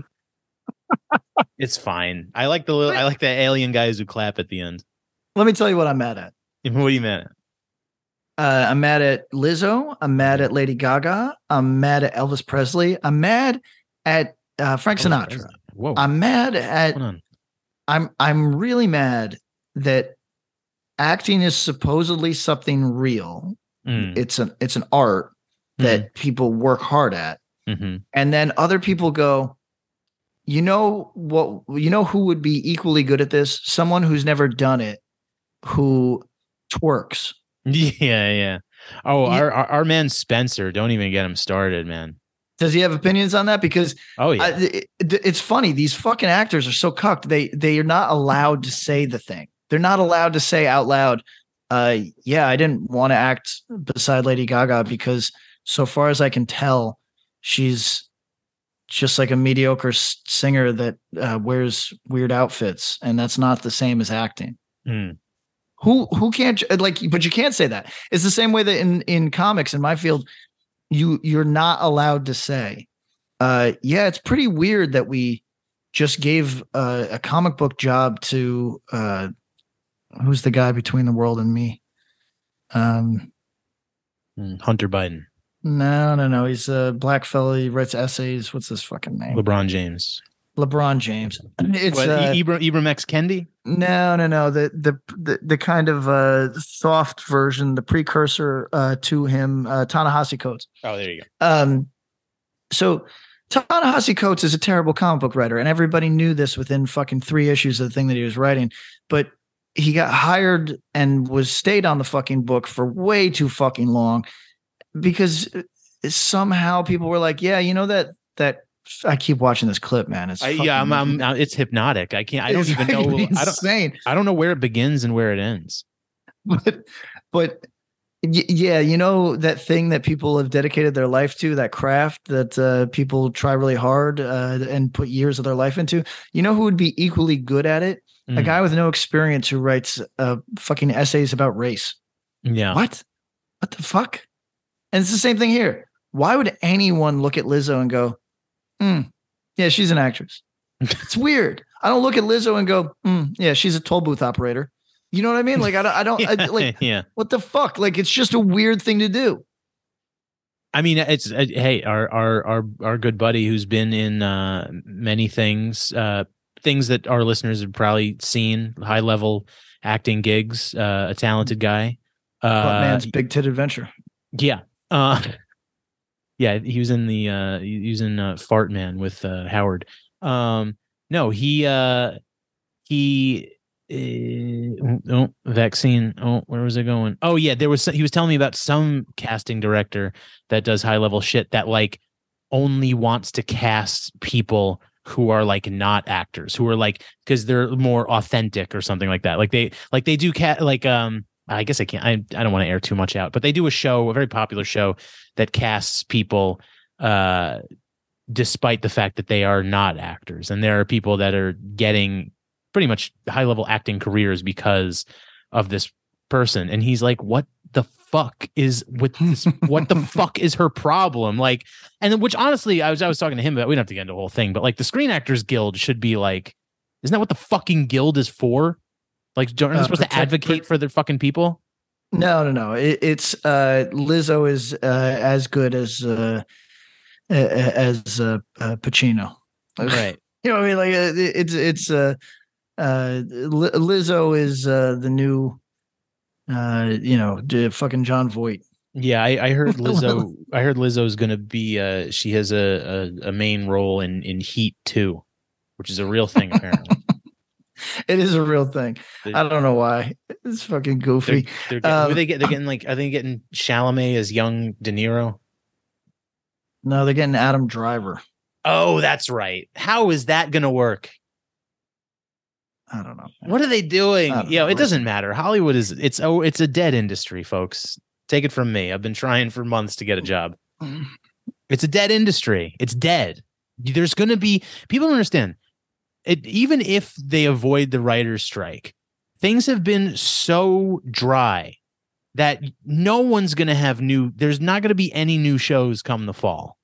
Speaker 3: it's fine. I like the alien guys who clap at the end.
Speaker 4: Let me tell you what I'm mad at.
Speaker 3: What are you mad at?
Speaker 4: I'm mad at Lizzo. I'm mad at Lady Gaga. I'm mad at Elvis Presley. I'm mad at Frank Sinatra.
Speaker 3: Presley. Whoa.
Speaker 4: I'm mad at.
Speaker 3: Hold on.
Speaker 4: I'm really mad that acting is supposedly something real. It's an art that people work hard at, and then other people go, you know who would be equally good at this? Someone who's never done it, who twerks.
Speaker 3: Yeah. Oh, our man Spencer, don't even get him started, man.
Speaker 4: Does he have opinions on that? Because it's funny. These fucking actors are so cucked. They are not allowed to say the thing. They're not allowed to say out loud, yeah, I didn't want to act beside Lady Gaga because so far as I can tell, she's just like a mediocre singer that wears weird outfits, and that's not the same as acting. Who can't but you can't say that. It's the same way that in comics in my field, you're not allowed to say, yeah, it's pretty weird that we just gave a comic book job to who's the guy between the world and me?
Speaker 3: Hunter Biden.
Speaker 4: No. He's a black fellow. He writes essays. What's his fucking name?
Speaker 3: LeBron James.
Speaker 4: It's
Speaker 3: Ibram X. Kendi?
Speaker 4: No. The kind of soft version, the precursor to him, Ta-Nehisi Coates.
Speaker 3: Oh, there you go.
Speaker 4: So Ta-Nehisi Coates is a terrible comic book writer, and everybody knew this within fucking 3 issues of the thing that he was writing. But he got hired and stayed on the fucking book for way too fucking long because somehow people were like, yeah, you know that I keep watching this clip, man. It's
Speaker 3: it's hypnotic. I don't even know.
Speaker 4: Insane.
Speaker 3: I don't know where it begins and where it ends.
Speaker 4: But yeah, you know that thing that people have dedicated their life to, that craft that people try really hard and put years of their life into. You know who would be equally good at it? A guy with no experience who writes fucking essays about race.
Speaker 3: Yeah.
Speaker 4: What the fuck? And it's the same thing here. Why would anyone look at Lizzo and go, yeah, she's an actress? It's weird. I don't look at Lizzo and go, yeah, she's a toll booth operator. You know what I mean? Like, I don't like,
Speaker 3: yeah.
Speaker 4: What the fuck? Like, it's just a weird thing to do.
Speaker 3: I mean, it's hey, our good buddy who's been in many things that our listeners have probably seen, high level acting gigs, a talented guy.
Speaker 4: Man's Big Tit Adventure.
Speaker 3: Yeah. Yeah, he was in Fart Man with Howard. No, he vaccine. Oh, where was it going? Oh yeah, he was telling me about some casting director that does high level shit that like only wants to cast people who are like not actors, who are like, because they're more authentic or something like that. Like they do I guess I can't. I don't want to air too much out, but they do a very popular show that casts people despite the fact that they are not actors, and there are people that are getting pretty much high level acting careers because of this person. And he's like, what the fuck is with this? What the fuck is her problem? Like, and which honestly, I was talking to him about, we don't have to get into the whole thing, but like the Screen Actors Guild should be like, isn't that what the fucking guild is for? Like, aren't they supposed to advocate for their fucking people?
Speaker 4: No. It's Lizzo is as good as Pacino.
Speaker 3: Right.
Speaker 4: You know what I mean? Like it's Lizzo is the new fucking John Voight.
Speaker 3: Yeah, I heard Lizzo. I heard Lizzo's gonna be. She has a main role in Heat 2, which is a real thing apparently.
Speaker 4: It is a real thing. I don't know why. It's fucking goofy.
Speaker 3: They're getting like, are they getting Chalamet as young De Niro?
Speaker 4: No, they're getting Adam Driver.
Speaker 3: Oh, that's right. How is that gonna work?
Speaker 4: I don't know.
Speaker 3: What are they doing? It doesn't
Speaker 4: Listen.
Speaker 3: matter. Hollywood it's a dead industry, folks. Take it from me. I've been trying for months to get a job. It's a dead industry. It's dead. There's going to be people don't understand it. Even if they avoid the writer's strike, things have been so dry that no one's going to have there's not going to be any new shows come the fall.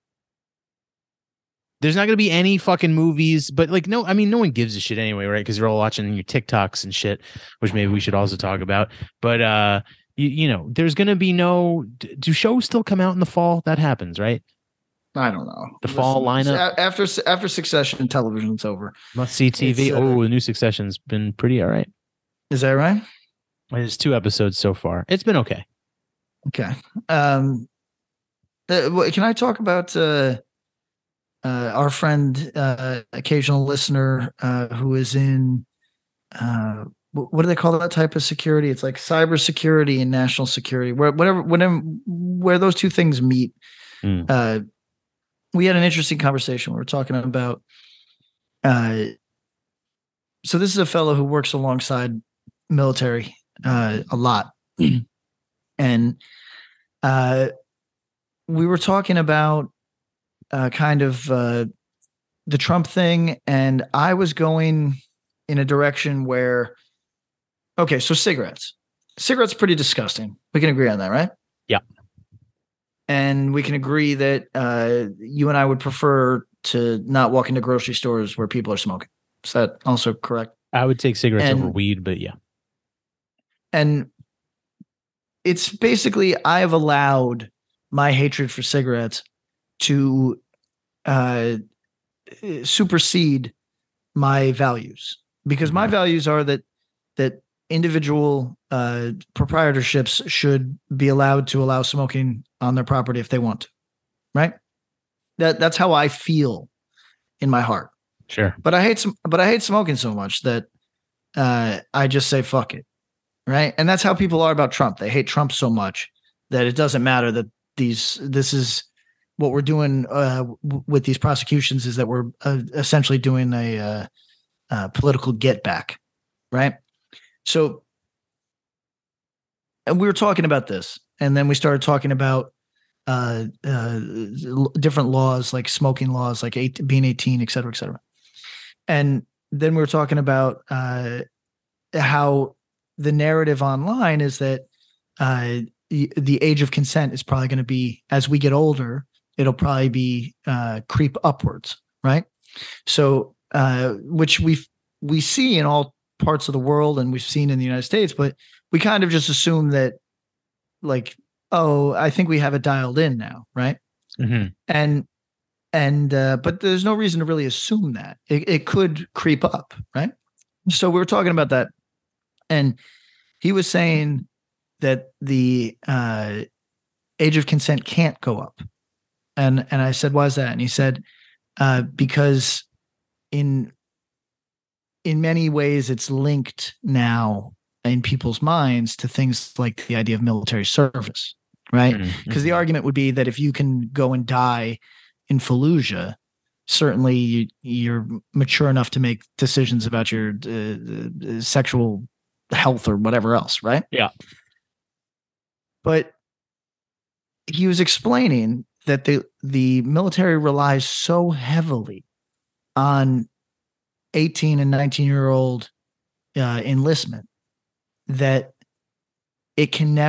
Speaker 3: There's not going to be any fucking movies, but like, no one gives a shit anyway, right? Because you're all watching your TikToks and shit, which maybe we should also talk about. But, there's going to be do shows still come out in the fall? That happens, right?
Speaker 4: I don't know.
Speaker 3: The fall lineup
Speaker 4: after Succession, television's over.
Speaker 3: Must see TV. The new Succession's been pretty all right.
Speaker 4: Is that right?
Speaker 3: There's 2 episodes so far. It's been okay.
Speaker 4: Okay. Can I talk about our friend, occasional listener, who is in what do they call that type of security? It's like cybersecurity and national security, where those two things meet. We had an interesting conversation. We were talking about, so this is a fellow who works alongside military a lot. And we were talking about kind of the Trump thing, and I was going in a direction where, okay, so cigarettes pretty disgusting. We can agree on that, right?
Speaker 3: Yeah.
Speaker 4: And we can agree that you and I would prefer to not walk into grocery stores where people are smoking. Is that also correct?
Speaker 3: I would take cigarettes over weed, but yeah.
Speaker 4: And it's basically, I have allowed my hatred for cigarettes to supersede my values, because my values are that individual proprietorships should be allowed to allow smoking on their property if they want to, right? That's how I feel in my heart.
Speaker 3: Sure.
Speaker 4: But I hate smoking so much that I just say fuck it, right? And that's how people are about Trump. They hate Trump so much that it doesn't matter that this is what we're doing with these prosecutions, is that we're essentially doing a political get back, right? So, and we were talking about this, and then we started talking about different laws, like smoking laws, like being 18, et cetera, et cetera. And then we were talking about how the narrative online is that the age of consent is probably going to be, as we get older, it'll probably be creep upwards, right? So, which we see in all parts of the world, and we've seen in the United States, but we kind of just assume that, like, oh, I think we have it dialed in now, right? Mm-hmm. But there's no reason to really assume that it could creep up, right? So we were talking about that, and he was saying that the age of consent can't go up, and I said, why is that? And he said, because in many ways it's linked now in people's minds to things like the idea of military service, right? Because the argument would be that if you can go and die in Fallujah, certainly you're mature enough to make decisions about your sexual health or whatever else, right?
Speaker 3: Yeah.
Speaker 4: But he was explaining that the military relies so heavily on 18 and 19-year-old enlistment that it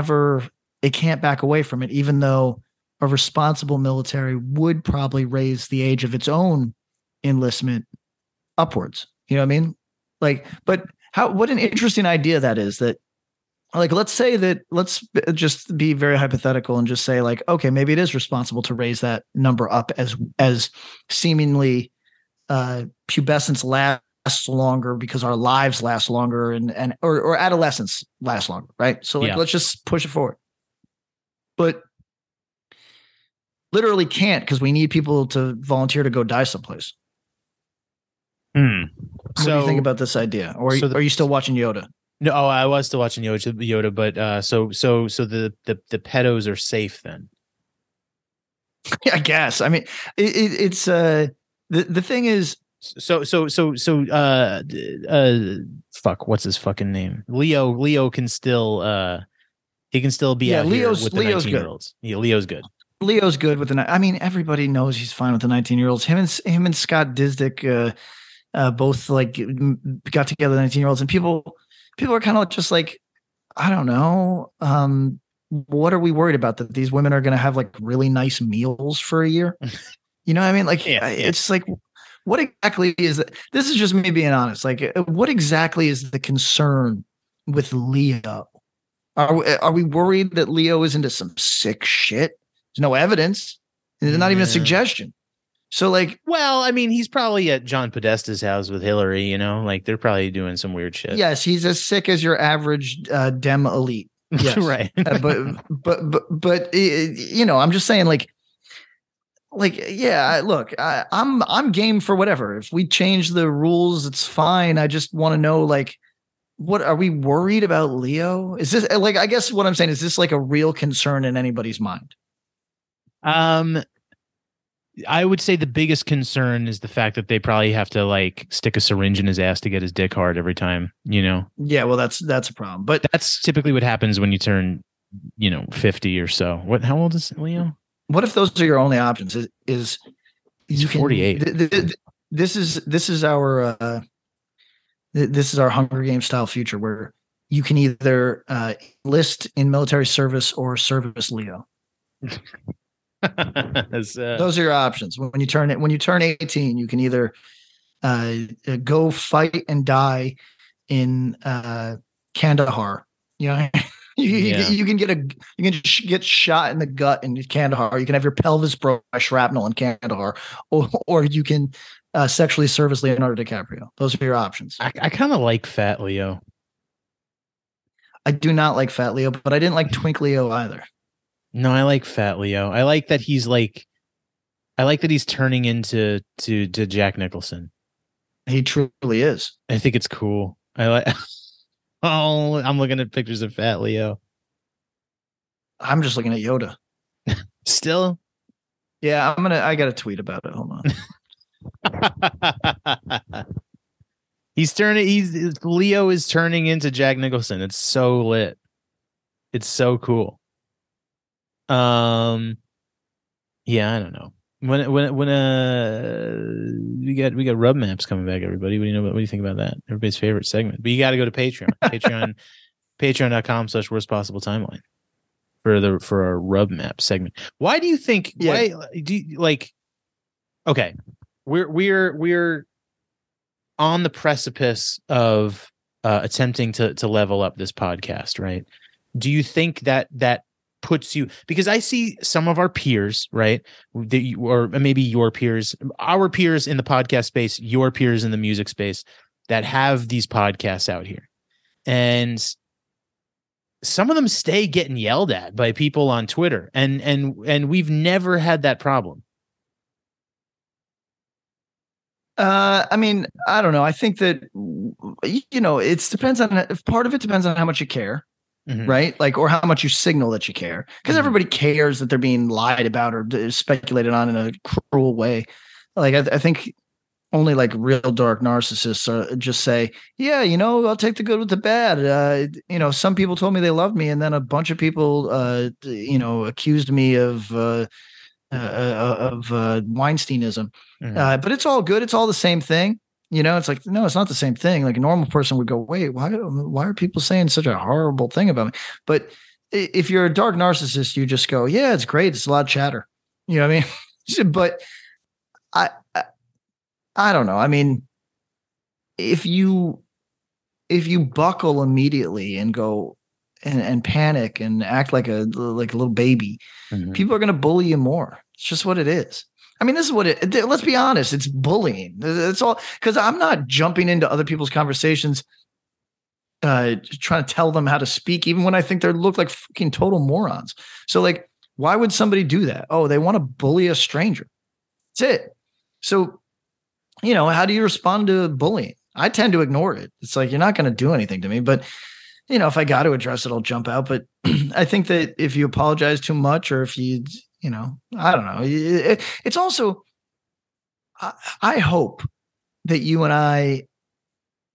Speaker 4: can't back away from it, even though a responsible military would probably raise the age of its own enlistment upwards. You know what I mean? Like, but what an interesting idea that is, that, like, let's just be very hypothetical and just say, like, okay, maybe it is responsible to raise that number up as seemingly pubescence lasts longer because our lives last longer or adolescence lasts longer, right? So, like, let's just push it forward. But literally can't, because we need people to volunteer to go die someplace. What do you think about this idea? Or are you still watching Yoda?
Speaker 3: No, I was still watching Yoda, but so the pedos are safe then.
Speaker 4: I guess. I mean, it's the thing is.
Speaker 3: Fuck, what's his fucking name? Leo can still he can still be out
Speaker 4: Leo's
Speaker 3: here with the 19-year-olds. Yeah, Leo's good.
Speaker 4: Leo's good with the. I mean, everybody knows he's fine with the 19-year-olds. Him and Scott Disick, both like got together 19-year-olds, and people are kind of just like, I don't know. What are we worried about, that these women are going to have like really nice meals for a year? You know what I mean? Like, it's like, what exactly is that? This is just me being honest. Like, what exactly is the concern with Leo? Are we worried that Leo is into some sick shit? There's no evidence. There's not even a suggestion. So, like,
Speaker 3: well, I mean, he's probably at John Podesta's house with Hillary. You know, like they're probably doing some weird shit.
Speaker 4: Yes, he's as sick as your average Dem elite. Yes.
Speaker 3: Right.
Speaker 4: But you know, I'm just saying, like, yeah. Look, I'm game for whatever. If we change the rules, it's fine. I just want to know, like, what are we worried about Leo? Is this like, I guess what I'm saying is this like a real concern in anybody's mind?
Speaker 3: I would say the biggest concern is the fact that they probably have to like stick a syringe in his ass to get his dick hard every time, you know?
Speaker 4: Yeah, well, that's a problem. But
Speaker 3: that's typically what happens when you turn, 50 or so. How old is Leo?
Speaker 4: What if those are your only options? Is
Speaker 3: he's 48.
Speaker 4: This is our Hunger Games style future where you can either enlist in military service or service Leo. Those are your options. When you turn 18, you can either go fight and die in Kandahar. You know, you can get shot in the gut in Kandahar. You can have your pelvis broke by shrapnel in Kandahar, or you can sexually service Leonardo DiCaprio. Those are your options.
Speaker 3: I kind of like Fat Leo.
Speaker 4: I do not like Fat Leo, but I didn't like Twink Leo either.
Speaker 3: No, I like Fat Leo. I like that he's turning into Jack Nicholson.
Speaker 4: He truly is.
Speaker 3: I think it's cool. I like. Oh, I'm looking at pictures of Fat Leo.
Speaker 4: I'm just looking at Yoda.
Speaker 3: Still?
Speaker 4: Yeah, I got to tweet about it. Hold
Speaker 3: on. Leo is turning into Jack Nicholson. It's so lit. It's so cool. Yeah, I don't know. When we got Rub Maps coming back, everybody. What do you think about that? Everybody's favorite segment. But you got to go to Patreon. Patreon.com/worst possible timeline for our Rub Map segment. Why do you think why do you like okay. We're on the precipice of attempting to level up this podcast, right? Do you think that puts you, because I see some of our peers, right, or maybe your peers, our peers in the podcast space, your peers in the music space that have these podcasts out here, and some of them stay getting yelled at by people on Twitter, and we've never had that problem.
Speaker 4: I mean, I don't know. I think that it depends on, part of it depends on how much you care. Mm-hmm. Right? Like, or how much you signal that you care, because everybody cares that they're being lied about or speculated on in a cruel way. Like, I think only like real dark narcissists just say, yeah, I'll take the good with the bad. Some people told me they loved me, and then a bunch of people, accused me of Weinsteinism. Mm-hmm. But it's all good. It's all the same thing. It's like, no, it's not the same thing. Like, a normal person would go, wait, why are people saying such a horrible thing about me? But if you're a dark narcissist, you just go, yeah, it's great. It's a lot of chatter. You know what I mean? But I don't know. I mean, if you buckle immediately and go and panic and act like a little baby, mm-hmm. people are going to bully you more. It's just what it is. I mean, this is what let's be honest. It's bullying. It's all, because I'm not jumping into other people's conversations, trying to tell them how to speak, even when I think they look like fucking total morons. So, like, why would somebody do that? Oh, they want to bully a stranger. That's it. So, how do you respond to bullying? I tend to ignore it. It's like, you're not going to do anything to me, but if I got to address it, I'll jump out. But I think that if you apologize too much, or if you, I don't know. It's also, I hope that you and I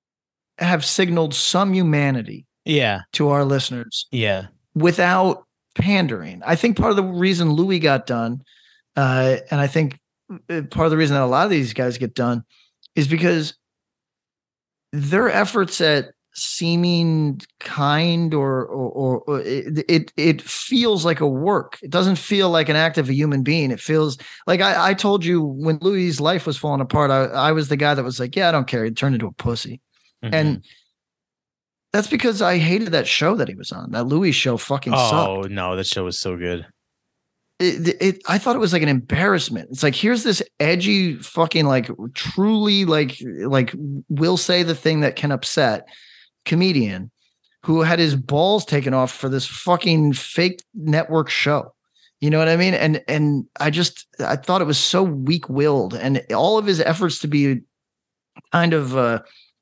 Speaker 4: have signaled some humanity, to our listeners,
Speaker 3: without
Speaker 4: pandering. I think part of the reason Louis got done, and I think part of the reason that a lot of these guys get done is because their efforts at seeming kind or it feels like a work. It doesn't feel like an act of a human being. It feels like I told you when Louis' life was falling apart, I was the guy that was like, yeah, I don't care. He turned into a pussy. Mm-hmm. And that's because I hated that show that he was on. That Louis show fucking sucked.
Speaker 3: Oh no, that show was so good.
Speaker 4: I thought it was like an embarrassment. It's like, here's this edgy fucking like truly like will say the thing that can upset comedian who had his balls taken off for this fucking fake network show. You know what I mean? And I thought it was so weak-willed, and all of his efforts to be kind of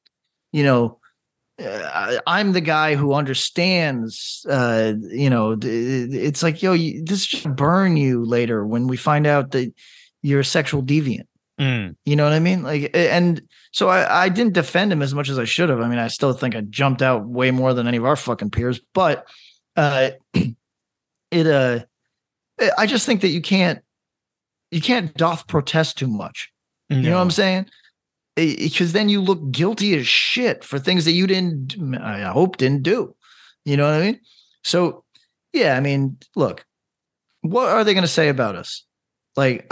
Speaker 4: I'm the guy who understands, it's like, this should burn you later when we find out that you're a sexual deviant.
Speaker 3: Mm.
Speaker 4: You know what I mean? Like, and so I didn't defend him as much as I should have. I mean, I still think I jumped out way more than any of our fucking peers, but I just think that you can't doth protest too much. No. You know what I'm saying? Because then you look guilty as shit for things that you I hope didn't do. You know what I mean? So, yeah, I mean, look, what are they going to say about us? Like,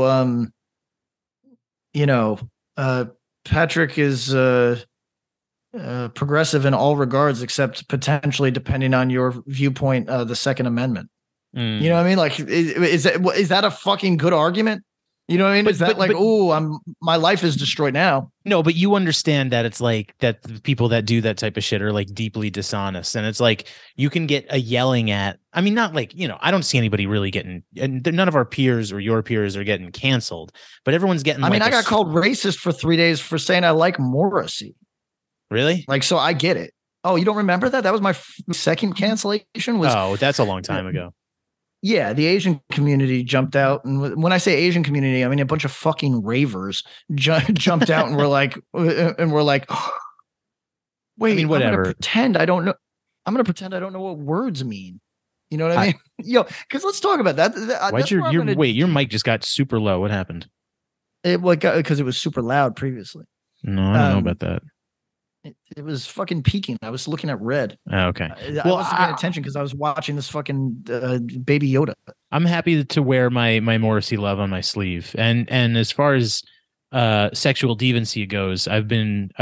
Speaker 4: Patrick is progressive in all regards, except potentially, depending on your viewpoint, the Second Amendment. Mm. You know what I mean? Like, is that a fucking good argument? You know what I mean? My life is destroyed now.
Speaker 3: No, but you understand that it's like that the people that do that type of shit are like deeply dishonest. And it's like you can get a yelling at, I mean, not like, I don't see anybody really getting, and none of our peers or your peers are getting canceled, but everyone's getting,
Speaker 4: I got called racist for 3 days for saying I like Morrissey.
Speaker 3: Really?
Speaker 4: Like, so I get it. Oh, you don't remember that? That was my second cancellation.
Speaker 3: That's a long time ago.
Speaker 4: Yeah, the Asian community jumped out, and when I say Asian community, I mean a bunch of fucking ravers jumped out and were like, wait, I mean, whatever. I'm gonna pretend I don't know. I'm gonna pretend I don't know what words mean. You know what I mean? Because let's talk about that.
Speaker 3: Your mic just got super low. What happened?
Speaker 4: Because it was super loud previously.
Speaker 3: No, I don't know about that.
Speaker 4: It was fucking peaking. I was looking at red.
Speaker 3: Oh, okay.
Speaker 4: I wasn't paying attention because I was watching this fucking Baby Yoda.
Speaker 3: I'm happy to wear my Morrissey love on my sleeve. And as far as sexual deviancy goes, I've been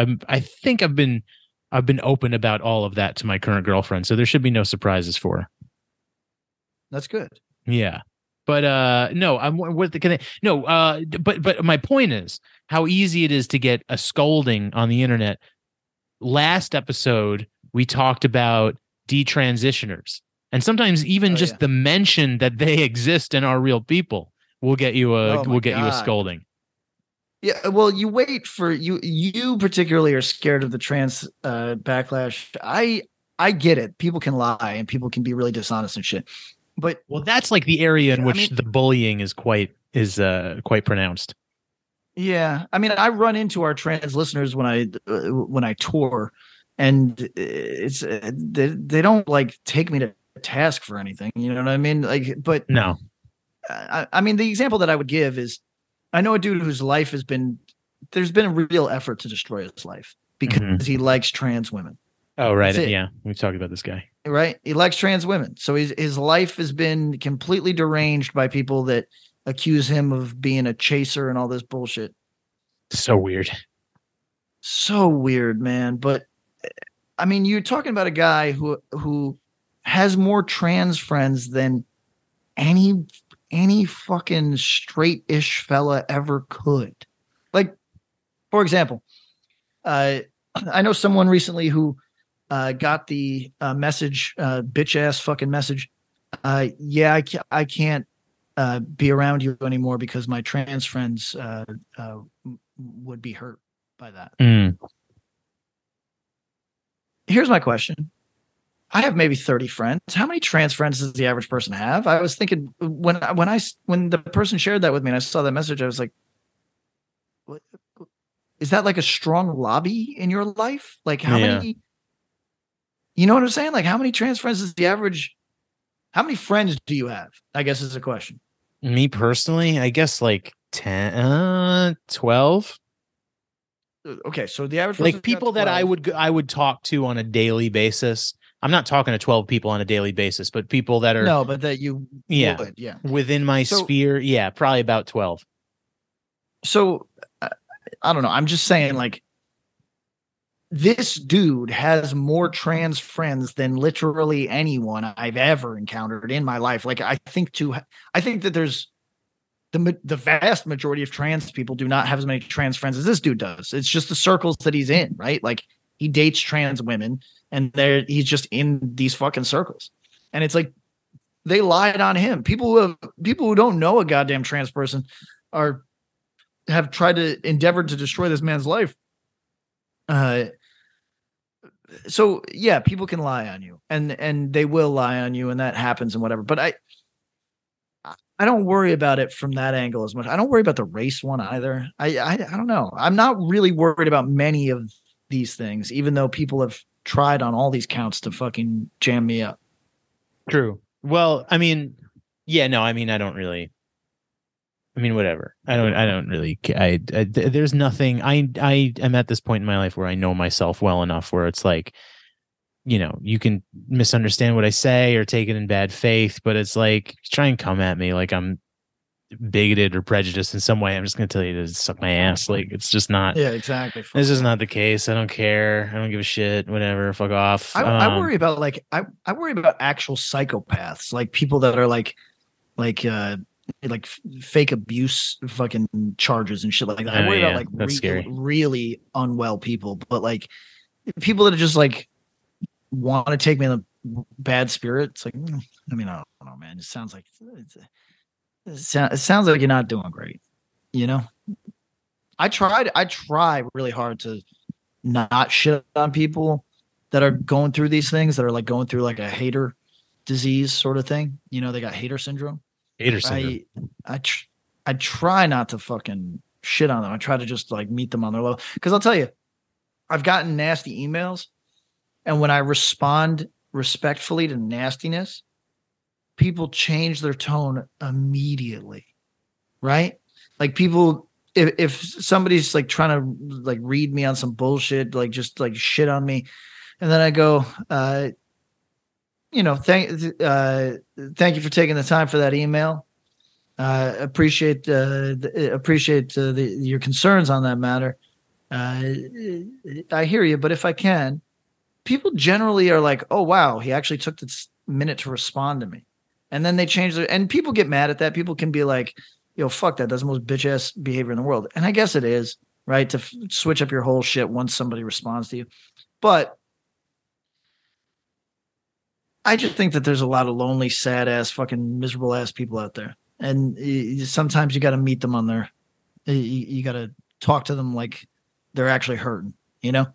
Speaker 3: open about all of that to my current girlfriend. So there should be no surprises for her.
Speaker 4: That's good.
Speaker 3: Yeah. But no, but my point is how easy it is to get a scolding on the internet. Last episode, we talked about detransitioners, and sometimes even the mention that they exist and are real people will get you a scolding.
Speaker 4: Yeah, well, you wait for you particularly are scared of the trans backlash. I get it. People can lie and people can be really dishonest and shit. But
Speaker 3: that's like the area in which the bullying is quite pronounced.
Speaker 4: Yeah, I mean, I run into our trans listeners when I tour, and it's they don't like take me to task for anything. You know what I mean? Like, but
Speaker 3: no,
Speaker 4: I mean, the example that I would give is, I know a dude whose life there's been a real effort to destroy his life because he likes trans women.
Speaker 3: Oh, right. Yeah, we've talked about this guy.
Speaker 4: Right, he likes trans women, so his life has been completely deranged by people that accuse him of being a chaser and all this bullshit.
Speaker 3: So weird,
Speaker 4: man. But I mean, you're talking about a guy who has more trans friends than any fucking straight-ish fella ever could. Like, for example, I know someone recently who got the message, bitch ass fucking message. I can't be around you anymore because my trans friends would be hurt by that. Here's my question. I have maybe 30 friends. How many trans friends does the average person have? I was thinking when the person shared that with me and I saw that message, I was like, what, is that like a strong lobby in your life? Like how many, you know what I'm saying? Like how many trans friends does the average How many friends do you have? I guess is the question.
Speaker 3: Me personally, I guess like 10, 12.
Speaker 4: Okay, so the average
Speaker 3: Like
Speaker 4: person's got
Speaker 3: people that
Speaker 4: 12.
Speaker 3: I would talk to on a daily basis. I'm not talking to 12 people on a daily basis, but people that are
Speaker 4: No, but that you
Speaker 3: Yeah.
Speaker 4: would, yeah.
Speaker 3: within my
Speaker 4: So-
Speaker 3: sphere. Yeah, probably about 12.
Speaker 4: So I don't know. I'm just saying, like, this dude has more trans friends than literally anyone I've ever encountered in my life. Like, I think that there's the vast majority of trans people do not have as many trans friends as this dude does. It's just the circles that he's in, right? Like, he dates trans women, and he's just in these fucking circles, and it's like they lied on him. People who don't know a goddamn trans person have tried to endeavor to destroy this man's life. So yeah, people can lie on you, and they will lie on you, and that happens and whatever. But I don't worry about it from that angle as much. I don't worry about the race one either. I don't know. I'm not really worried about many of these things, even though people have tried on all these counts to fucking jam me up.
Speaker 3: True. Well, I mean, yeah, no, I mean, I don't really. I mean, whatever. I don't really. There's nothing. I am at this point in my life where I know myself well enough where it's like, you know, you can misunderstand what I say or take it in bad faith, but it's like, try and come at me like I'm bigoted or prejudiced in some way. I'm just going to tell you to suck my ass. Like, it's just not.
Speaker 4: Yeah, exactly.
Speaker 3: This is not the case. I don't care. I don't give a shit. Whatever. Fuck off.
Speaker 4: I worry about I worry about actual psychopaths, like people that are like fake abuse fucking charges and shit like that. I worry about like
Speaker 3: scary.
Speaker 4: Really unwell people, but like people that are just like want to take me in a bad spirit. It's like, I mean, I don't know, man. It sounds like it sounds like you're not doing great. You know, I try really hard to not shit on people that are going through these things, that are like going through like a hater disease sort of thing. You know, they got hater syndrome. I try not to fucking shit on them. I try to just like meet them on their level. Because I'll tell you, I've gotten nasty emails, and when I respond respectfully to nastiness, people change their tone immediately. Right? Like people, if somebody's like trying to like read me on some bullshit, like just like shit on me, and then I go, you know, thank you for taking the time for that email. Appreciate your concerns on that matter. I hear you, but if I can, people generally are like, "Oh wow, he actually took this minute to respond to me," and then they change their. And people get mad at that. People can be like, "Yo, fuck that. That's the most bitch ass behavior in the world." And I guess it is, right, to switch up your whole shit once somebody responds to you, but I just think that there's a lot of lonely, sad ass, fucking miserable ass people out there. And sometimes you got to meet them on their, you got to talk to them like they're actually hurting, you know?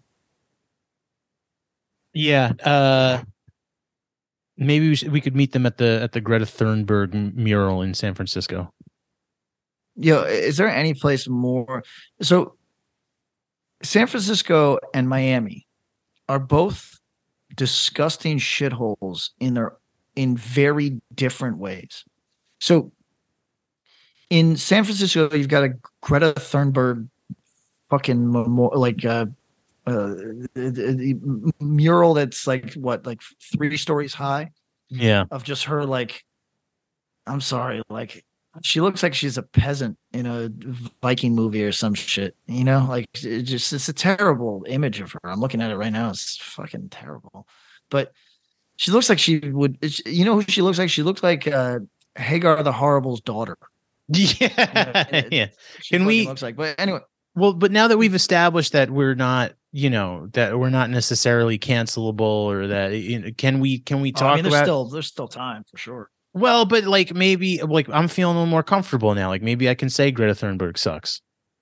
Speaker 3: Yeah. Maybe we could meet them at the Greta Thunberg mural in San Francisco.
Speaker 4: Yo, is there any place more? So San Francisco and Miami are both disgusting shitholes in very different ways. So in San Francisco, you've got a Greta Thunberg fucking mural that's like what, like 3 stories high.
Speaker 3: Yeah.
Speaker 4: Of just her, like, I'm sorry, like she looks like she's a peasant in a Viking movie or some shit, you know, like it's a terrible image of her. I'm looking at it right now. It's fucking terrible, but she looks like she would, you know who she looks like? She looks like Hagar the Horrible's daughter.
Speaker 3: Yeah. Yeah.
Speaker 4: Can we looks like, but anyway.
Speaker 3: Well, but now that we've established that we're not, you know, that we're not necessarily cancelable, or that, you know, can we talk
Speaker 4: I mean,
Speaker 3: about?
Speaker 4: There's still time for sure.
Speaker 3: Well, but like maybe like I'm feeling a little more comfortable now. Like maybe I can say Greta Thunberg sucks.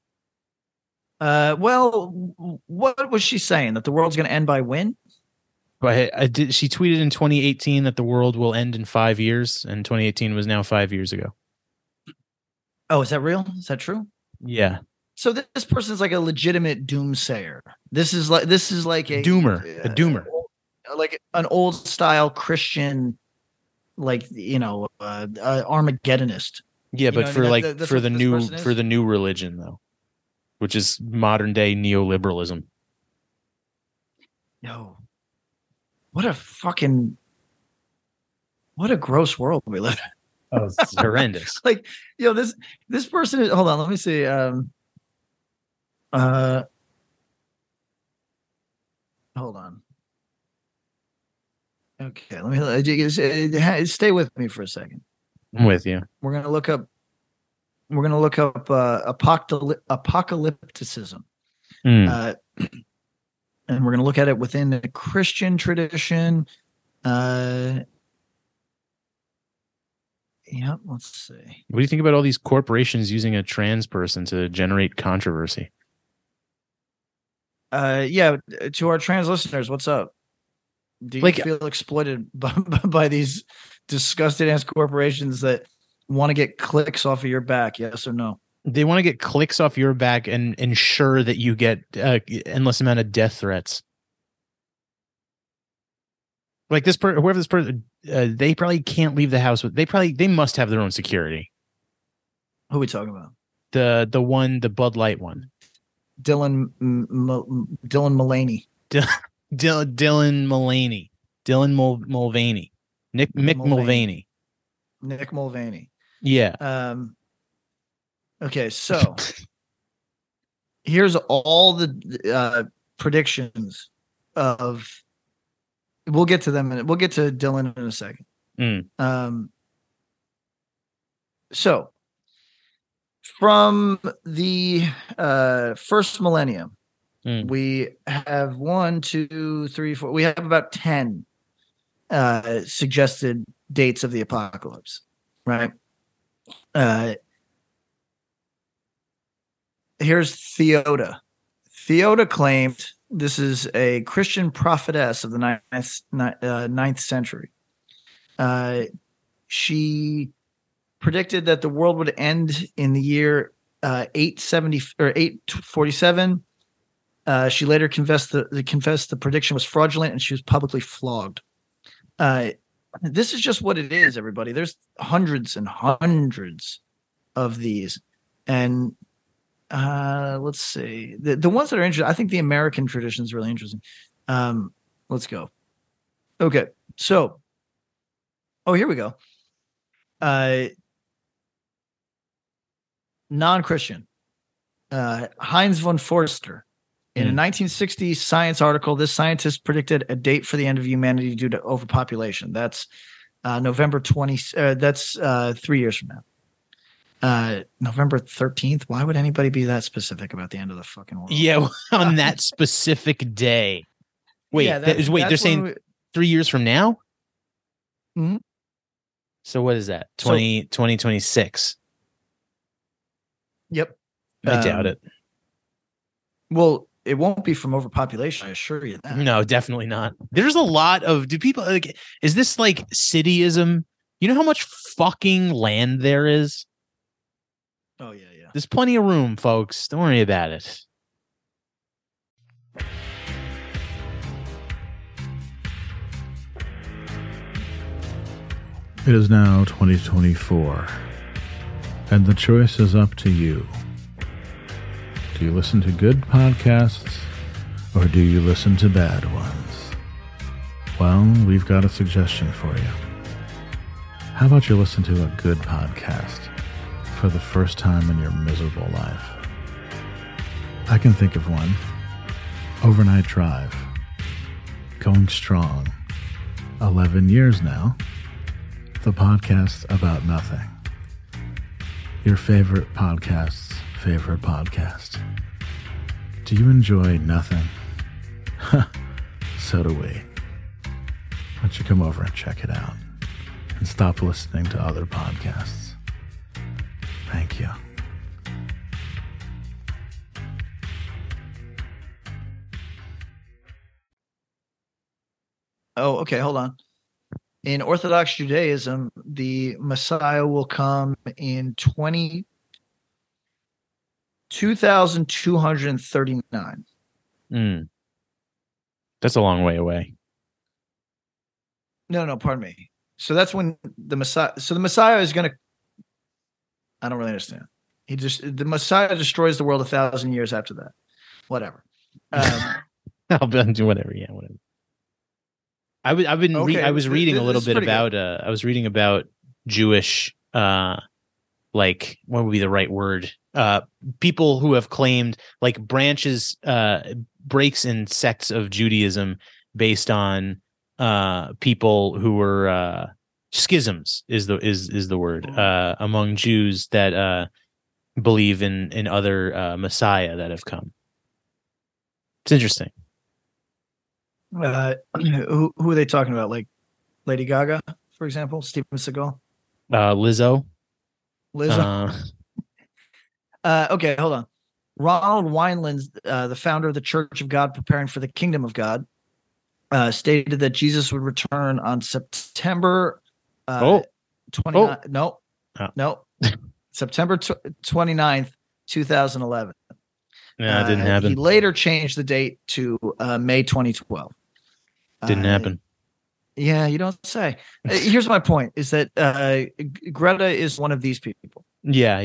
Speaker 4: Well, what was she saying? That the world's going to end by when?
Speaker 3: But she tweeted in 2018 that the world will end in 5 years, and 2018 was now 5 years ago.
Speaker 4: Oh, is that real? Is that true?
Speaker 3: Yeah.
Speaker 4: So this person's like a legitimate doomsayer. This is like a
Speaker 3: doomer,
Speaker 4: like an old style Christian like Armageddonist.
Speaker 3: Yeah,
Speaker 4: You
Speaker 3: but
Speaker 4: know what I
Speaker 3: for
Speaker 4: mean?
Speaker 3: like
Speaker 4: That's
Speaker 3: for
Speaker 4: what
Speaker 3: the
Speaker 4: this
Speaker 3: new
Speaker 4: person is?
Speaker 3: religion though, which is modern day neoliberalism.
Speaker 4: Yo, what a gross world we live in.
Speaker 3: Oh, it's horrendous.
Speaker 4: Like, this person is, hold on, let me see. Hold on. Okay, let me stay with me for a second.
Speaker 3: I'm with you.
Speaker 4: We're gonna look up apocalypticism.
Speaker 3: Mm.
Speaker 4: And we're gonna look at it within the Christian tradition. Yep, let's see.
Speaker 3: What do you think about all these corporations using a trans person to generate controversy?
Speaker 4: Yeah, to our trans listeners, what's up? Do you feel exploited by these disgusting ass corporations that want to get clicks off of your back? Yes or no?
Speaker 3: They want to get clicks off your back and ensure that you get endless amount of death threats. Like whoever this person, they probably can't leave the house with. They must have their own security.
Speaker 4: Who are we talking about?
Speaker 3: The Bud Light one.
Speaker 4: Dylan Mulvaney.
Speaker 3: Dylan Mulvaney. Dylan Mulvaney. Mick Mulvaney.
Speaker 4: Nick Mulvaney.
Speaker 3: Yeah.
Speaker 4: Okay, so here's all the predictions of. We'll get to them and we'll get to Dylan in a second. So from the first millennium, we have 1, 2, 3, 4. We have about 10 suggested dates of the apocalypse, right? Here's Theoda. Theoda claimed, this is a Christian prophetess of the 9th century. She predicted that the world would end in the year 870 or 847. She later confessed the prediction was fraudulent, and she was publicly flogged. This is just what it is, everybody. There's hundreds and hundreds of these, and let's see. The ones that are interesting, I think the American tradition is really interesting. Let's go. Okay, so, here we go. Non-Christian. Heinz von Forster. In a 1960 Science article, this scientist predicted a date for the end of humanity due to overpopulation. That's November 20. That's 3 years from now. November 13th. Why would anybody be that specific about the end of the fucking world?
Speaker 3: Yeah, on that specific day. Wait,
Speaker 4: Yeah,
Speaker 3: they're saying 3 years from now?
Speaker 4: Mm-hmm.
Speaker 3: So what is that? 2026.
Speaker 4: Yep.
Speaker 3: I doubt it.
Speaker 4: Well, it won't be from overpopulation, I assure you that.
Speaker 3: No, definitely not. There's a lot of, do people, like, is this like cityism? You know how much fucking land there is?
Speaker 4: Oh, yeah.
Speaker 3: There's plenty of room, folks. Don't worry about it.
Speaker 6: It is now 2024, and the choice is up to you. Do you listen to good podcasts, or do you listen to bad ones? Well, we've got a suggestion for you. How about you listen to a good podcast for the first time in your miserable life? I can think of one. Overnight Drive. Going strong. 11 years now. The podcast about nothing. Your favorite podcast's favorite podcast. Do you enjoy nothing? So do we. Why don't you come over and check it out and stop listening to other podcasts? Thank you.
Speaker 4: Oh, okay. Hold on. In Orthodox Judaism, the Messiah will come in 2239.
Speaker 3: That's a long way away.
Speaker 4: No, pardon me. So that's when the Messiah. So the Messiah is going to. I don't really understand. The Messiah destroys the world 1,000 years after that. Whatever.
Speaker 3: I'll do whatever. Yeah, whatever. I was reading a little bit about. I was reading about Jewish. Like, what would be the right word? People who have claimed like branches, breaks in sects of Judaism based on people who were schisms is the word among Jews that believe in other Messiah that have come. It's interesting.
Speaker 4: Who are they talking about? Like Lady Gaga, for example, Steven Seagal,
Speaker 3: Lizzo.
Speaker 4: Okay, hold on. Ronald Wineland, the founder of the Church of God Preparing for the Kingdom of God, stated that Jesus would return on September 29th. No. September 29th, 2011.
Speaker 3: Yeah, it didn't happen.
Speaker 4: He later changed the date to May 2012.
Speaker 3: Didn't happen.
Speaker 4: Yeah, you don't say. Here's my point: is that Greta is one of these people.
Speaker 3: Yeah.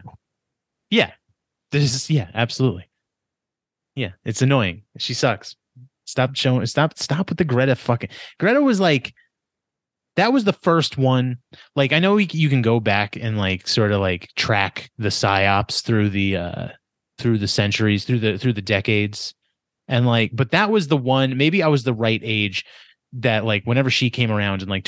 Speaker 3: Absolutely. Yeah, it's annoying. She sucks. Stop with the Greta fucking. Greta was like, that was the first one. Like, I know you can go back and like sort of like track the psyops through the centuries, through the decades, and like, but that was the one. Maybe I was the right age that like whenever she came around in like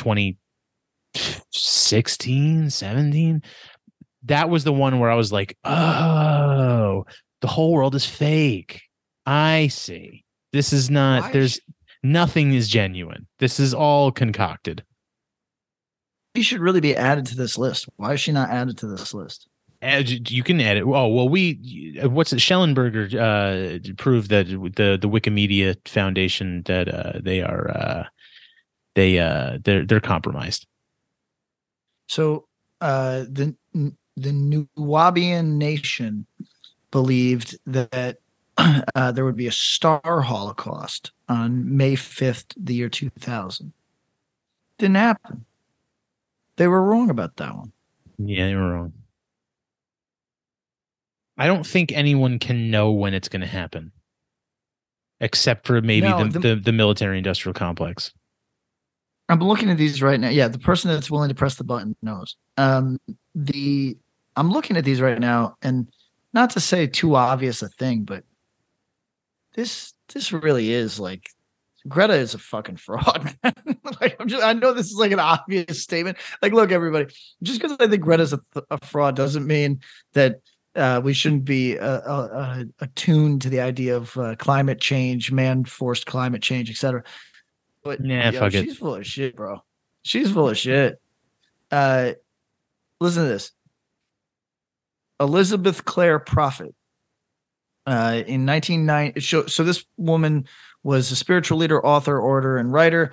Speaker 3: 2016, 17, that was the one where I was like, oh, the whole world is fake. I see. This is not, nothing is genuine. This is all concocted.
Speaker 4: She should really be added to this list. Why is she not added to this list?
Speaker 3: You can edit. Oh, well, what's it? Schellenberger proved that the Wikimedia Foundation that they're compromised.
Speaker 4: So the Nuwaubian nation believed that there would be a star holocaust on May 5th, the year 2000. Didn't happen. They were wrong about that one.
Speaker 3: Yeah, they were wrong. I don't think anyone can know when it's going to happen, except for maybe the military-industrial complex.
Speaker 4: I'm looking at these right now. Yeah, the person that's willing to press the button knows. I'm looking at these right now, and not to say too obvious a thing, but this really is like Greta is a fucking fraud. Like I know this is like an obvious statement. Like, look, everybody, just because I think Greta's a fraud doesn't mean that we shouldn't be attuned to the idea of climate change, man-forced climate change, etc. But she's full of shit, bro. She's full of shit. Listen to this. Elizabeth Clare Prophet. In 1990, so this woman was a spiritual leader, author, orator, and writer.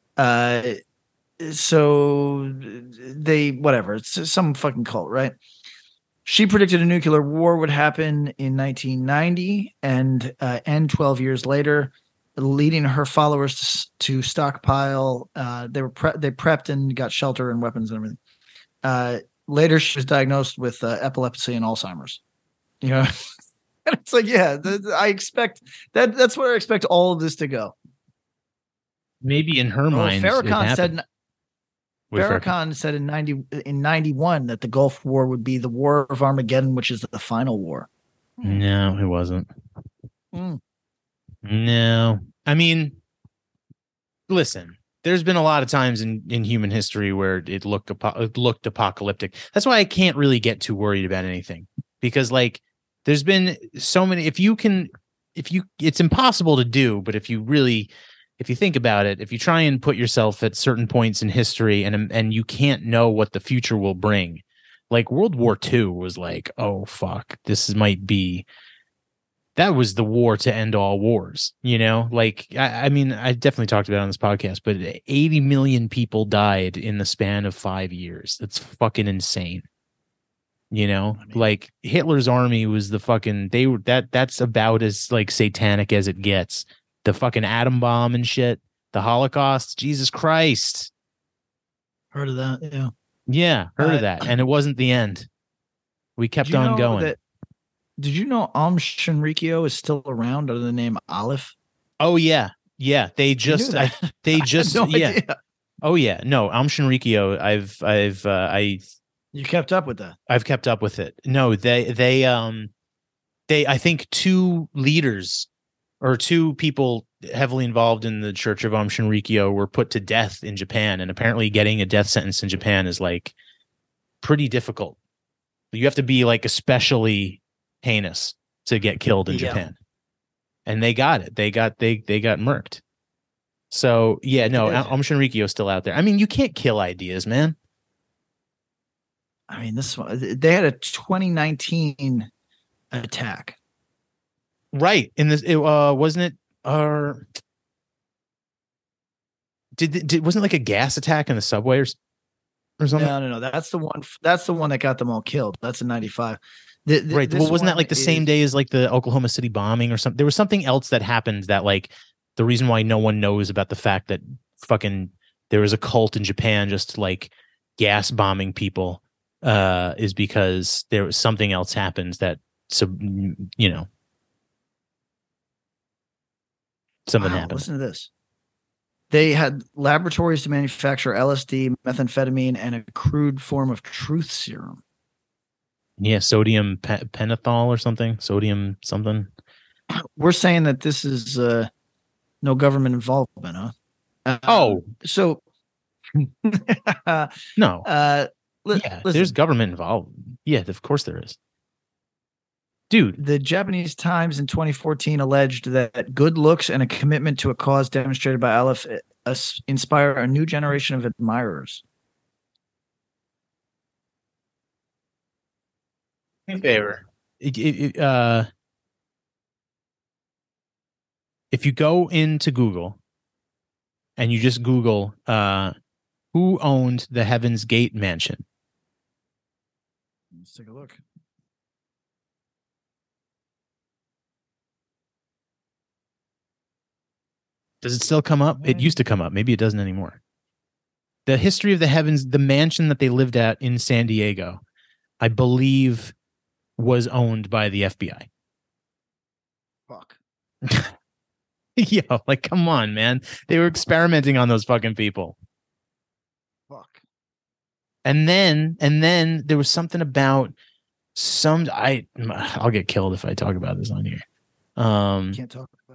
Speaker 4: So it's some fucking cult, right? She predicted a nuclear war would happen in 1990 and end 12 years later, leading her followers to stockpile. They prepped and got shelter and weapons and everything. Later, she was diagnosed with epilepsy and Alzheimer's. You know, and it's like, yeah, I expect that. That's where I expect all of this to go.
Speaker 3: Maybe in her mind,
Speaker 4: Farrakhan said in 91 that the Gulf War would be the War of Armageddon, which is the final war.
Speaker 3: No, it wasn't. No, I mean, listen. There's been a lot of times in human history where it looked apocalyptic. That's why I can't really get too worried about anything, because like there's been so many. It's impossible to do, but if you think about it, if you try and put yourself at certain points in history and you can't know what the future will bring, like World War II was like, oh fuck, that was the war to end all wars, you know? Like, I mean, I definitely talked about it on this podcast, but 80 million people died in the span of 5 years. That's fucking insane. You know, like Hitler's army was the fucking, that's about as like satanic as it gets. The fucking atom bomb and shit, the Holocaust, Jesus Christ.
Speaker 4: Heard of that? Yeah.
Speaker 3: Yeah, heard of that. And it wasn't the end. We kept on going.
Speaker 4: Did you know Shinrikyo is still around under the name Aleph?
Speaker 3: Oh yeah. Yeah. They just they just
Speaker 4: no
Speaker 3: yeah.
Speaker 4: idea.
Speaker 3: Oh yeah. No, Shinrikyo,
Speaker 4: You kept up with that.
Speaker 3: I've kept up with it. No, they I think two leaders or two people heavily involved in the Church of Shinrikyo were put to death in Japan, and apparently getting a death sentence in Japan is like pretty difficult. You have to be like especially heinous to get killed in Japan. And they got it. They got murked. So yeah, no, Shinrikyo is still out there. I mean, you can't kill ideas, man.
Speaker 4: I mean, this one, they had a 2019 attack.
Speaker 3: Right. In this, wasn't it wasn't it like a gas attack in the subway or something?
Speaker 4: No. That's the one that got them all killed. That's in 95.
Speaker 3: Right. Well, wasn't that like the same day as like the Oklahoma City bombing or something? There was something else that happened that like the reason why no one knows about the fact that fucking there was a cult in Japan just like gas bombing people is because there was something else happened that, so, you know, something happened.
Speaker 4: Listen to this. They had laboratories to manufacture LSD, methamphetamine, and a crude form of truth serum.
Speaker 3: Yeah, sodium pentothal or something. Sodium something.
Speaker 4: We're saying that this is no government involvement, huh? So
Speaker 3: no.
Speaker 4: Yeah,
Speaker 3: listen. There's government involved. Yeah, of course there is. Dude,
Speaker 4: the Japanese Times in 2014 alleged that good looks and a commitment to a cause demonstrated by Aleph inspire a new generation of admirers.
Speaker 3: Me a favor. If you go into Google and you just Google who owned the Heaven's Gate mansion.
Speaker 4: Let's take a look.
Speaker 3: Does it still come up? It used to come up. Maybe it doesn't anymore. The history of the Heavens, the mansion that they lived at in San Diego, I believe was owned by the FBI.
Speaker 4: Fuck.
Speaker 3: Yo, like, come on, man. They were experimenting on those fucking people.
Speaker 4: Fuck.
Speaker 3: And then there was something about I'll get killed if I talk about this on here.
Speaker 4: Can't talk about it.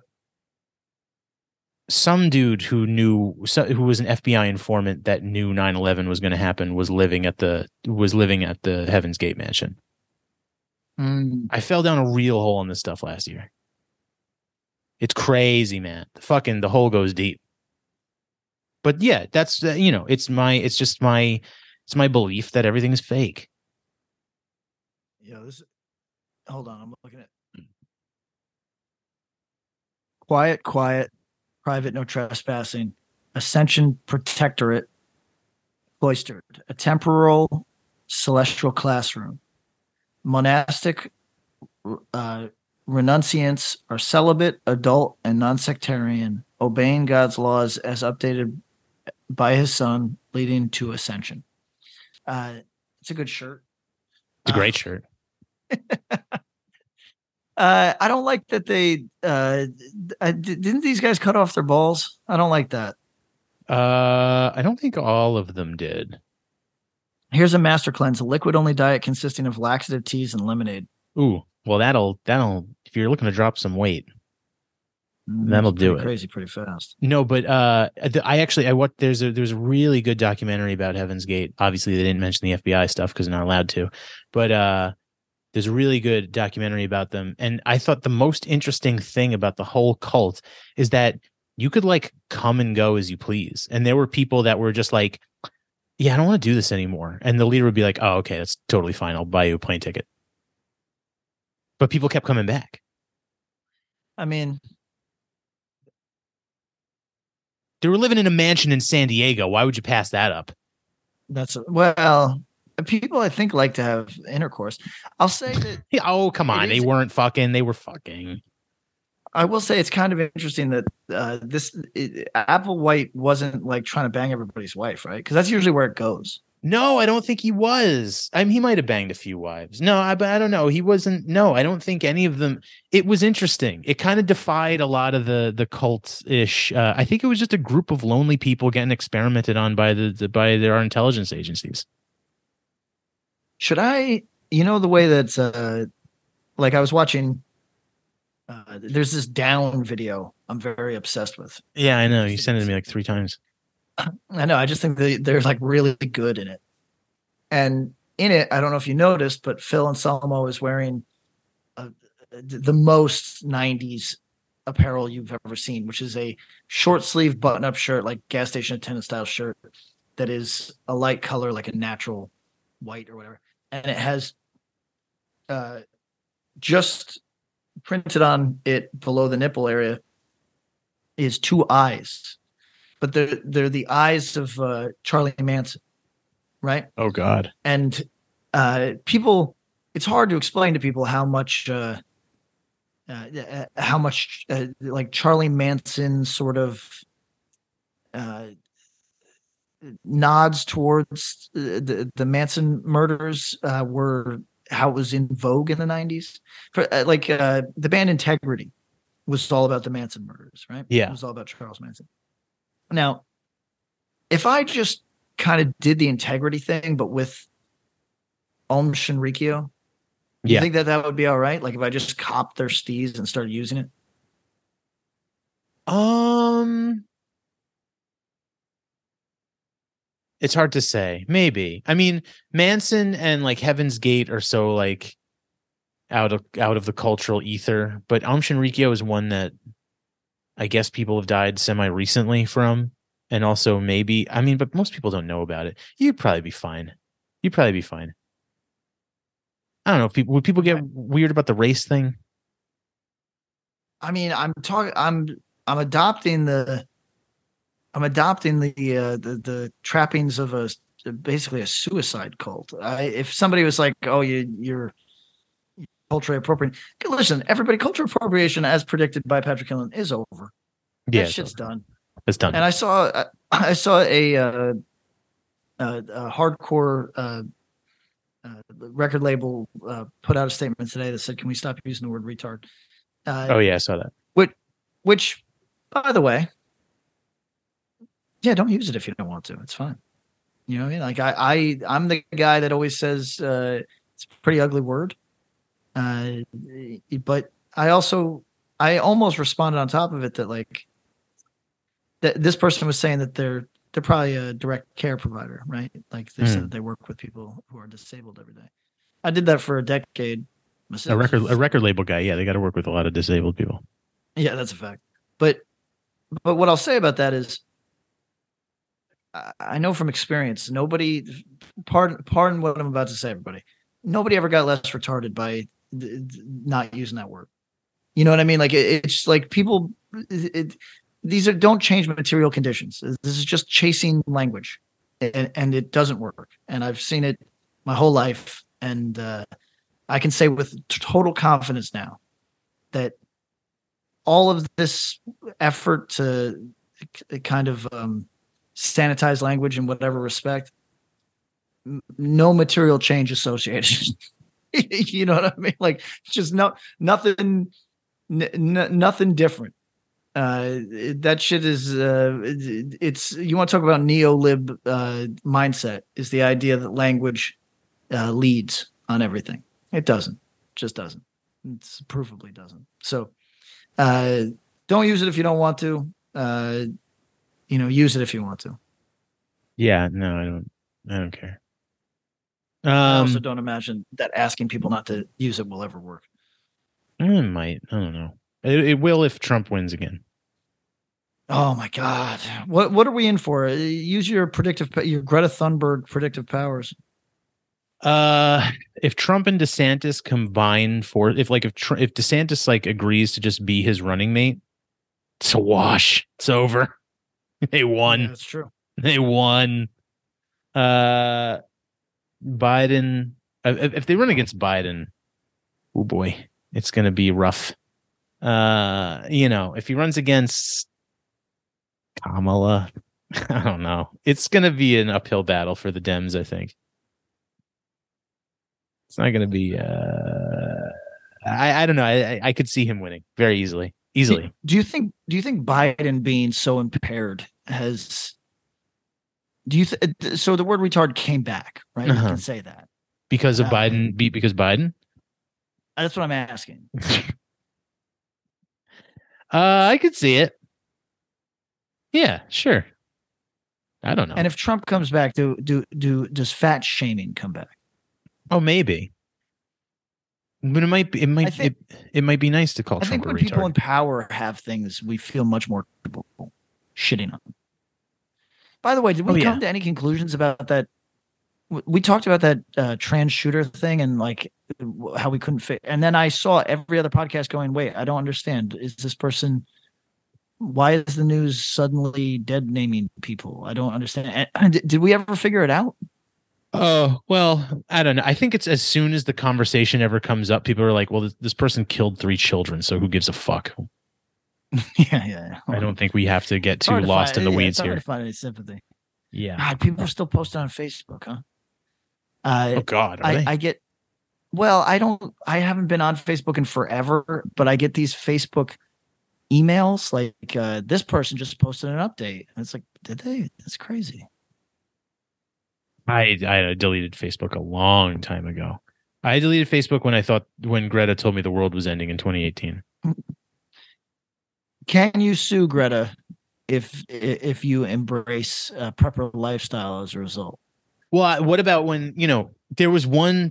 Speaker 3: Some dude who was an FBI informant that knew 9/11 was going to happen was living at the Heaven's Gate mansion. I fell down a real hole in this stuff last year. It's crazy, man. The hole goes deep. But yeah, that's it's my belief that everything is fake.
Speaker 4: Yeah, hold on, I'm looking at quiet. Private, no trespassing. Ascension Protectorate. Cloistered. A temporal celestial classroom. Monastic renunciants are celibate, adult, and non-sectarian, obeying God's laws as updated by his son, leading to ascension. It's a good shirt.
Speaker 3: It's a great shirt.
Speaker 4: I don't like that they didn't these guys cut off their balls? I don't like that.
Speaker 3: I don't think all of them did.
Speaker 4: Here's a master cleanse, a liquid only diet consisting of laxative teas and lemonade.
Speaker 3: Ooh, well that'll if you're looking to drop some weight, that'll do it.
Speaker 4: Crazy pretty fast.
Speaker 3: No, but there's a really good documentary about Heaven's Gate. Obviously they didn't mention the FBI stuff because they're not allowed to. But there's a really good documentary about them. And I thought the most interesting thing about the whole cult is that you could like come and go as you please. And there were people that were just like, yeah, I don't want to do this anymore. And the leader would be like, oh, okay, that's totally fine. I'll buy you a plane ticket. But people kept coming back.
Speaker 4: I mean,
Speaker 3: they were living in a mansion in San Diego. Why would you pass that up?
Speaker 4: People, I think, like to have intercourse. I'll say that.
Speaker 3: Oh, come on. They weren't fucking. They were fucking.
Speaker 4: I will say it's kind of interesting that Applewhite wasn't like trying to bang everybody's wife, right? Because that's usually where it goes.
Speaker 3: No, I don't think he was. I mean, he might have banged a few wives. No, but I don't know. He wasn't. No, I don't think any of them. It was interesting. It kind of defied a lot of the cult-ish. I think it was just a group of lonely people getting experimented on by by their intelligence agencies.
Speaker 4: Should I? The way that like I was watching. There's this Down video I'm very obsessed with.
Speaker 3: Yeah, I know. You sent it to me like 3 times.
Speaker 4: I know. I just think they're like really good in it. And in it, I don't know if you noticed, but Phil Anselmo is wearing the most 90s apparel you've ever seen, which is a short sleeve button up shirt, like gas station attendant style shirt that is a light color, like a natural white or whatever. And it has just printed on it below the nipple area is 2 eyes. But they're the eyes of Charlie Manson, right?
Speaker 3: Oh God!
Speaker 4: And people, it's hard to explain to people how much like Charlie Manson sort of nods towards the Manson murders were how it was in vogue in the 90s. For the band Integrity was all about the Manson murders, right?
Speaker 3: Yeah,
Speaker 4: it was all about Charles Manson. Now, if I just kind of did the Integrity thing, but with Aum Shinrikyo, you think that would be all right? Like if I just copped their steez and started using it?
Speaker 3: It's hard to say. Maybe. I mean, Manson and like Heaven's Gate are so like out of the cultural ether, but Aum Shinrikyo is one that I guess people have died semi-recently from, and also maybe, I mean, but most people don't know about it. You'd probably be fine. I don't know if would people get weird about the race thing?
Speaker 4: I mean, I'm adopting the trappings of basically a suicide cult. If somebody was like, "Oh, you're culturally appropriate," listen, everybody, cultural appropriation, as predicted by Patrick Hillen, is over. That shit's done.
Speaker 3: It's done.
Speaker 4: And I saw a hardcore record label put out a statement today that said, "Can we stop using the word retard?"
Speaker 3: Oh yeah, I saw that.
Speaker 4: Which, by the way, yeah, don't use it if you don't want to. It's fine. You know what I mean? Like I'm the guy that always says it's a pretty ugly word. But I almost responded on top of it that like that this person was saying that they're probably a direct care provider, right? Like they said that they work with people who are disabled every day. I did that for a decade myself.
Speaker 3: A record label guy, yeah, they got to work with a lot of disabled people.
Speaker 4: Yeah, that's a fact. But what I'll say about that is I know from experience, nobody, pardon what I'm about to say, everybody, nobody ever got less retarded by not using that word. You know what I mean? Like it's like people, these don't change material conditions. This is just chasing language, and it doesn't work. And I've seen it my whole life, and I can say with total confidence now that all of this effort to kind of sanitize language in whatever respect, no material change associated. You know what I mean? Like just nothing different. That shit is it's, you want to talk about neo-lib mindset, is the idea that language leads on everything. It doesn't. Just doesn't. It's provably doesn't. So don't use it if you don't want to. Use it if you want to.
Speaker 3: Yeah, no, I don't care.
Speaker 4: I also don't imagine that asking people not to use it will ever work.
Speaker 3: It might. I don't know. It will if Trump wins again.
Speaker 4: Oh my God! What are we in for? Use your Greta Thunberg predictive powers.
Speaker 3: If Trump and DeSantis combine for, if DeSantis like agrees to just be his running mate, it's a wash. It's over. They won.
Speaker 4: Yeah, that's true.
Speaker 3: They won. Biden, if they run against Biden, oh boy, it's going to be rough. If he runs against Kamala, I don't know. It's going to be an uphill battle for the Dems, I think. It's not going to be. I don't know. I could see him winning very easily.
Speaker 4: Do you think Biden being so impaired has? So the word retard came back, right? You can say that
Speaker 3: because of Biden. Because Biden.
Speaker 4: That's what I'm asking.
Speaker 3: I could see it. Yeah, sure. I don't know.
Speaker 4: And if Trump comes back, does fat shaming come back?
Speaker 3: Oh, maybe. But it might be nice to call Trump a retard. I think when
Speaker 4: people in power have things, we feel much more comfortable shitting on them. By the way, did we come to any conclusions about that? We talked about that trans shooter thing and like how we couldn't fit. And then I saw every other podcast going, wait, I don't understand. Is this person? Why is the news suddenly dead naming people? I don't understand. Did we ever figure it out?
Speaker 3: Oh, well, I don't know. I think it's as soon as the conversation ever comes up, people are like, well, this person killed 3 children, so who gives a fuck?
Speaker 4: Yeah.
Speaker 3: I don't think we have to get too lost in the weeds here.
Speaker 4: It's hard to find any sympathy.
Speaker 3: Yeah.
Speaker 4: God, people are still posting on Facebook, huh?
Speaker 3: Oh, God.
Speaker 4: I get, well, I haven't been on Facebook in forever, but I get these Facebook emails like this person just posted an update. And it's like, did they? That's crazy.
Speaker 3: I deleted Facebook a long time ago. I deleted Facebook when Greta told me the world was ending in 2018.
Speaker 4: Can you sue Greta if you embrace a prepper lifestyle as a result?
Speaker 3: Well, what about when there was one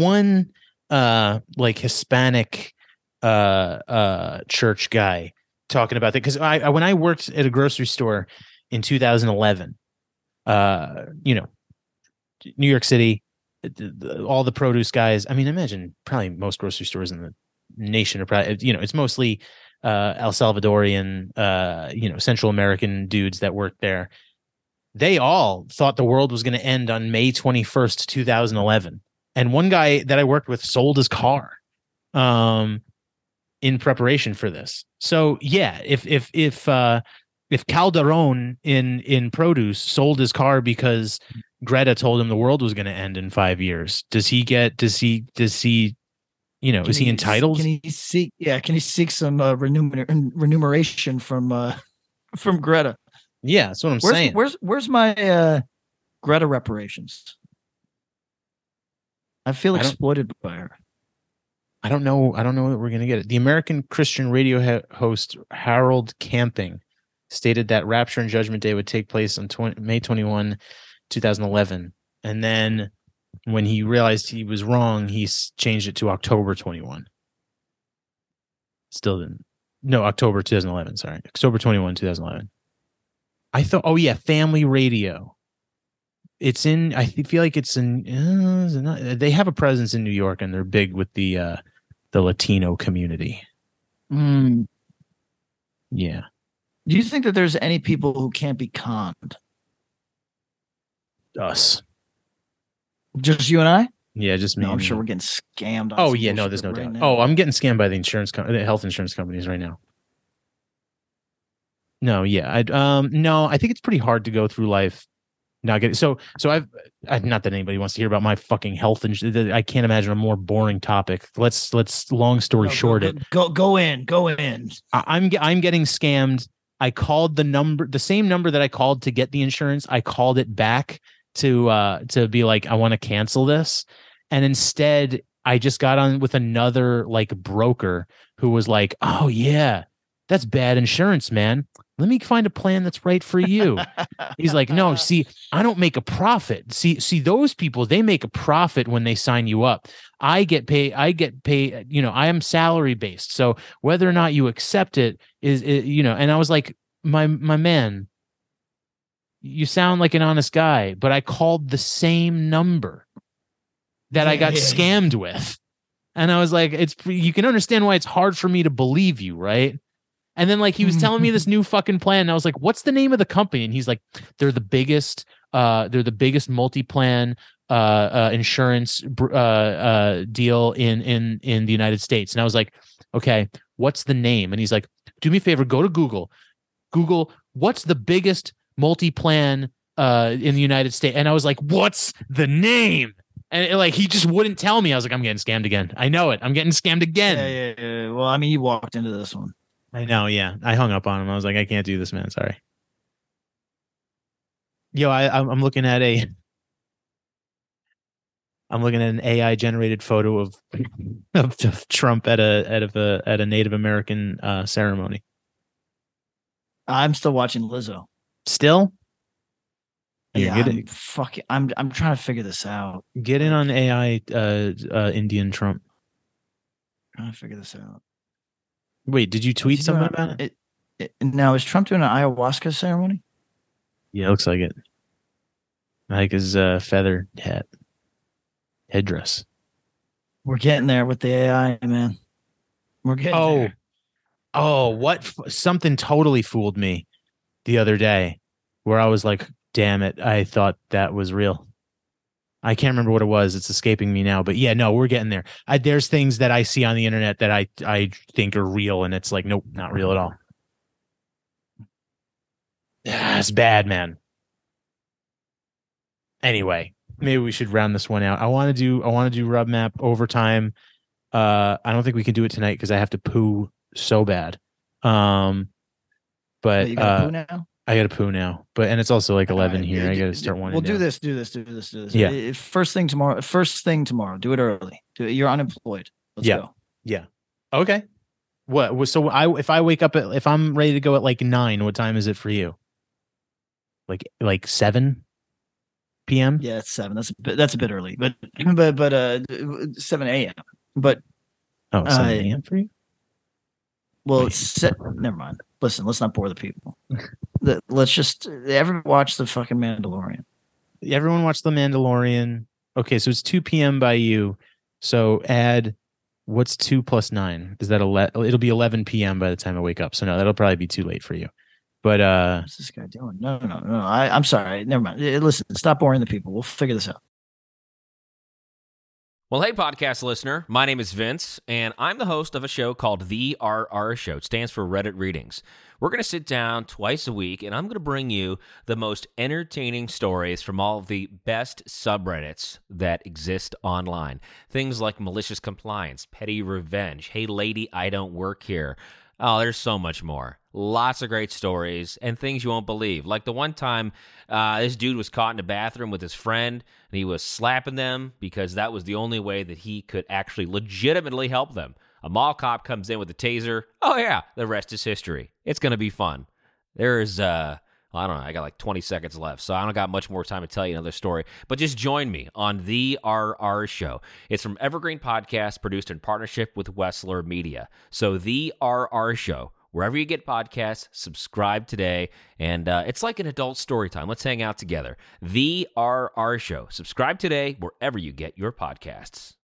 Speaker 3: like Hispanic church guy talking about that, because when I worked at a grocery store in 2011, New York City, all the produce guys. I mean, imagine probably most grocery stores in the nation are probably, it's mostly El Salvadorian, Central American dudes that work there. They all thought the world was going to end on May 21st, 2011. And one guy that I worked with sold his car in preparation for this. So yeah, if Calderon in produce sold his car because Greta told him the world was going to end in 5 years, is he entitled?
Speaker 4: Can he seek some remuneration from Greta?
Speaker 3: Yeah, that's what I'm saying.
Speaker 4: Where's my Greta reparations? I feel exploited by her.
Speaker 3: I don't know that we're going to get it. The American Christian radio host Harold Camping stated that Rapture and Judgment Day would take place on May 21, 2011. And then when he realized he was wrong, he changed it to October 21. Still didn't. No, October 2011. Sorry. October 21, 2011. I thought, Family Radio. It's in, I feel like it's in, they have a presence in New York and they're big with the Latino community.
Speaker 4: Mm.
Speaker 3: Yeah.
Speaker 4: Do you think that there's any people who can't be conned?
Speaker 3: Us.
Speaker 4: Just you and I?
Speaker 3: Yeah, just me.
Speaker 4: No, I'm sure we're getting scammed.
Speaker 3: Oh yeah, no, there's no doubt. Oh, I'm getting scammed by the health insurance companies right now. No, yeah, no, I think it's pretty hard to go through life not getting. So I've not that anybody wants to hear about my fucking health insurance. I can't imagine a more boring topic. Let's long story short it.
Speaker 4: Go in.
Speaker 3: I'm getting scammed. I called the same number that I called to get the insurance. I called it back to be like, I want to cancel this. And instead I just got on with another like broker who was like, oh yeah, that's bad insurance, man. Let me find a plan that's right for you. He's like, no, see, I don't make a profit. See those people, they make a profit when they sign you up. I get paid, I am salary based. So whether or not you accept it is, and I was like, my man, you sound like an honest guy, but I called the same number that I got scammed with. And I was like, you can understand why it's hard for me to believe you, right? And then like he was telling me this new fucking plan. And I was like, what's the name of the company? And he's like, they're the biggest multi-plan insurance deal in the United States. And I was like, okay, what's the name? And he's like, do me a favor, go to Google. Google, what's the biggest multi-plan in the United States? And I was like, what's the name? And like, he just wouldn't tell me. I was like, I'm getting scammed again. I know it. I'm getting scammed again.
Speaker 4: Yeah. Well, I mean, you walked into this one.
Speaker 3: I know. Yeah. I hung up on him. I was like, I can't do this, man. Sorry. Yo, I'm looking at an AI generated photo of Trump at a Native American ceremony.
Speaker 4: I'm still watching Lizzo.
Speaker 3: Still?
Speaker 4: Yeah, I'm trying to figure this out.
Speaker 3: Get in on AI Indian Trump.
Speaker 4: Trying to figure this out.
Speaker 3: Wait, did you tweet something about it?
Speaker 4: Now, is Trump doing an ayahuasca ceremony?
Speaker 3: Yeah, it looks like it. Like his feather headdress.
Speaker 4: We're getting there with the AI, man. We're getting there.
Speaker 3: Oh, what? Something totally fooled me the other day where I was like, damn it, I thought that was real. I can't remember what it was. It's escaping me now. But yeah, no, we're getting there. There's things that I see on the internet that I think are real, and it's like, nope, not real at all. It's bad, man. Anyway, maybe we should round this one out. I want to do Rub Map overtime. I don't think we can do it tonight because I have to poo so bad. But
Speaker 4: you got poo now?
Speaker 3: I got to poo now. And it's also like 11 here. I got to start one.
Speaker 4: We'll do this.
Speaker 3: Yeah.
Speaker 4: First thing tomorrow. Do it early. You're unemployed. Let's go.
Speaker 3: Yeah. Okay. What? So if I wake up if I'm ready to go at like 9, what time is it for you? Like 7 p.m.
Speaker 4: Yeah, it's 7. That's a bit early, but 7 a.m. But
Speaker 3: 7 a.m. for you.
Speaker 4: Well, never mind. Listen, let's not bore the people. Let's just everyone watch the fucking Mandalorian.
Speaker 3: Everyone watch the Mandalorian. Okay, so it's 2 p.m. by you. So add what's 2 plus 9? Is that 11? It'll be 11 p.m. by the time I wake up. So no, that'll probably be too late for you. But
Speaker 4: what's this guy doing? No. I'm sorry. Never mind. Listen, stop boring the people. We'll figure this out.
Speaker 7: Well, hey, podcast listener. My name is Vince, and I'm the host of a show called The RR Show. It stands for Reddit Readings. We're going to sit down twice a week, and I'm going to bring you the most entertaining stories from all of the best subreddits that exist online. Things like malicious compliance, petty revenge, hey, lady, I don't work here. Oh, there's so much more. Lots of great stories and things you won't believe. Like the one time this dude was caught in a bathroom with his friend, and he was slapping them because that was the only way that he could actually legitimately help them. A mall cop comes in with a taser. Oh, yeah, the rest is history. It's going to be fun. There's, I don't know, I got like 20 seconds left, so I don't got much more time to tell you another story. But just join me on The RR Show. It's from Evergreen Podcast, produced in partnership with Wessler Media. So The RR Show. Wherever you get podcasts, subscribe today. And it's like an adult story time. Let's hang out together. The RR Show. Subscribe today wherever you get your podcasts.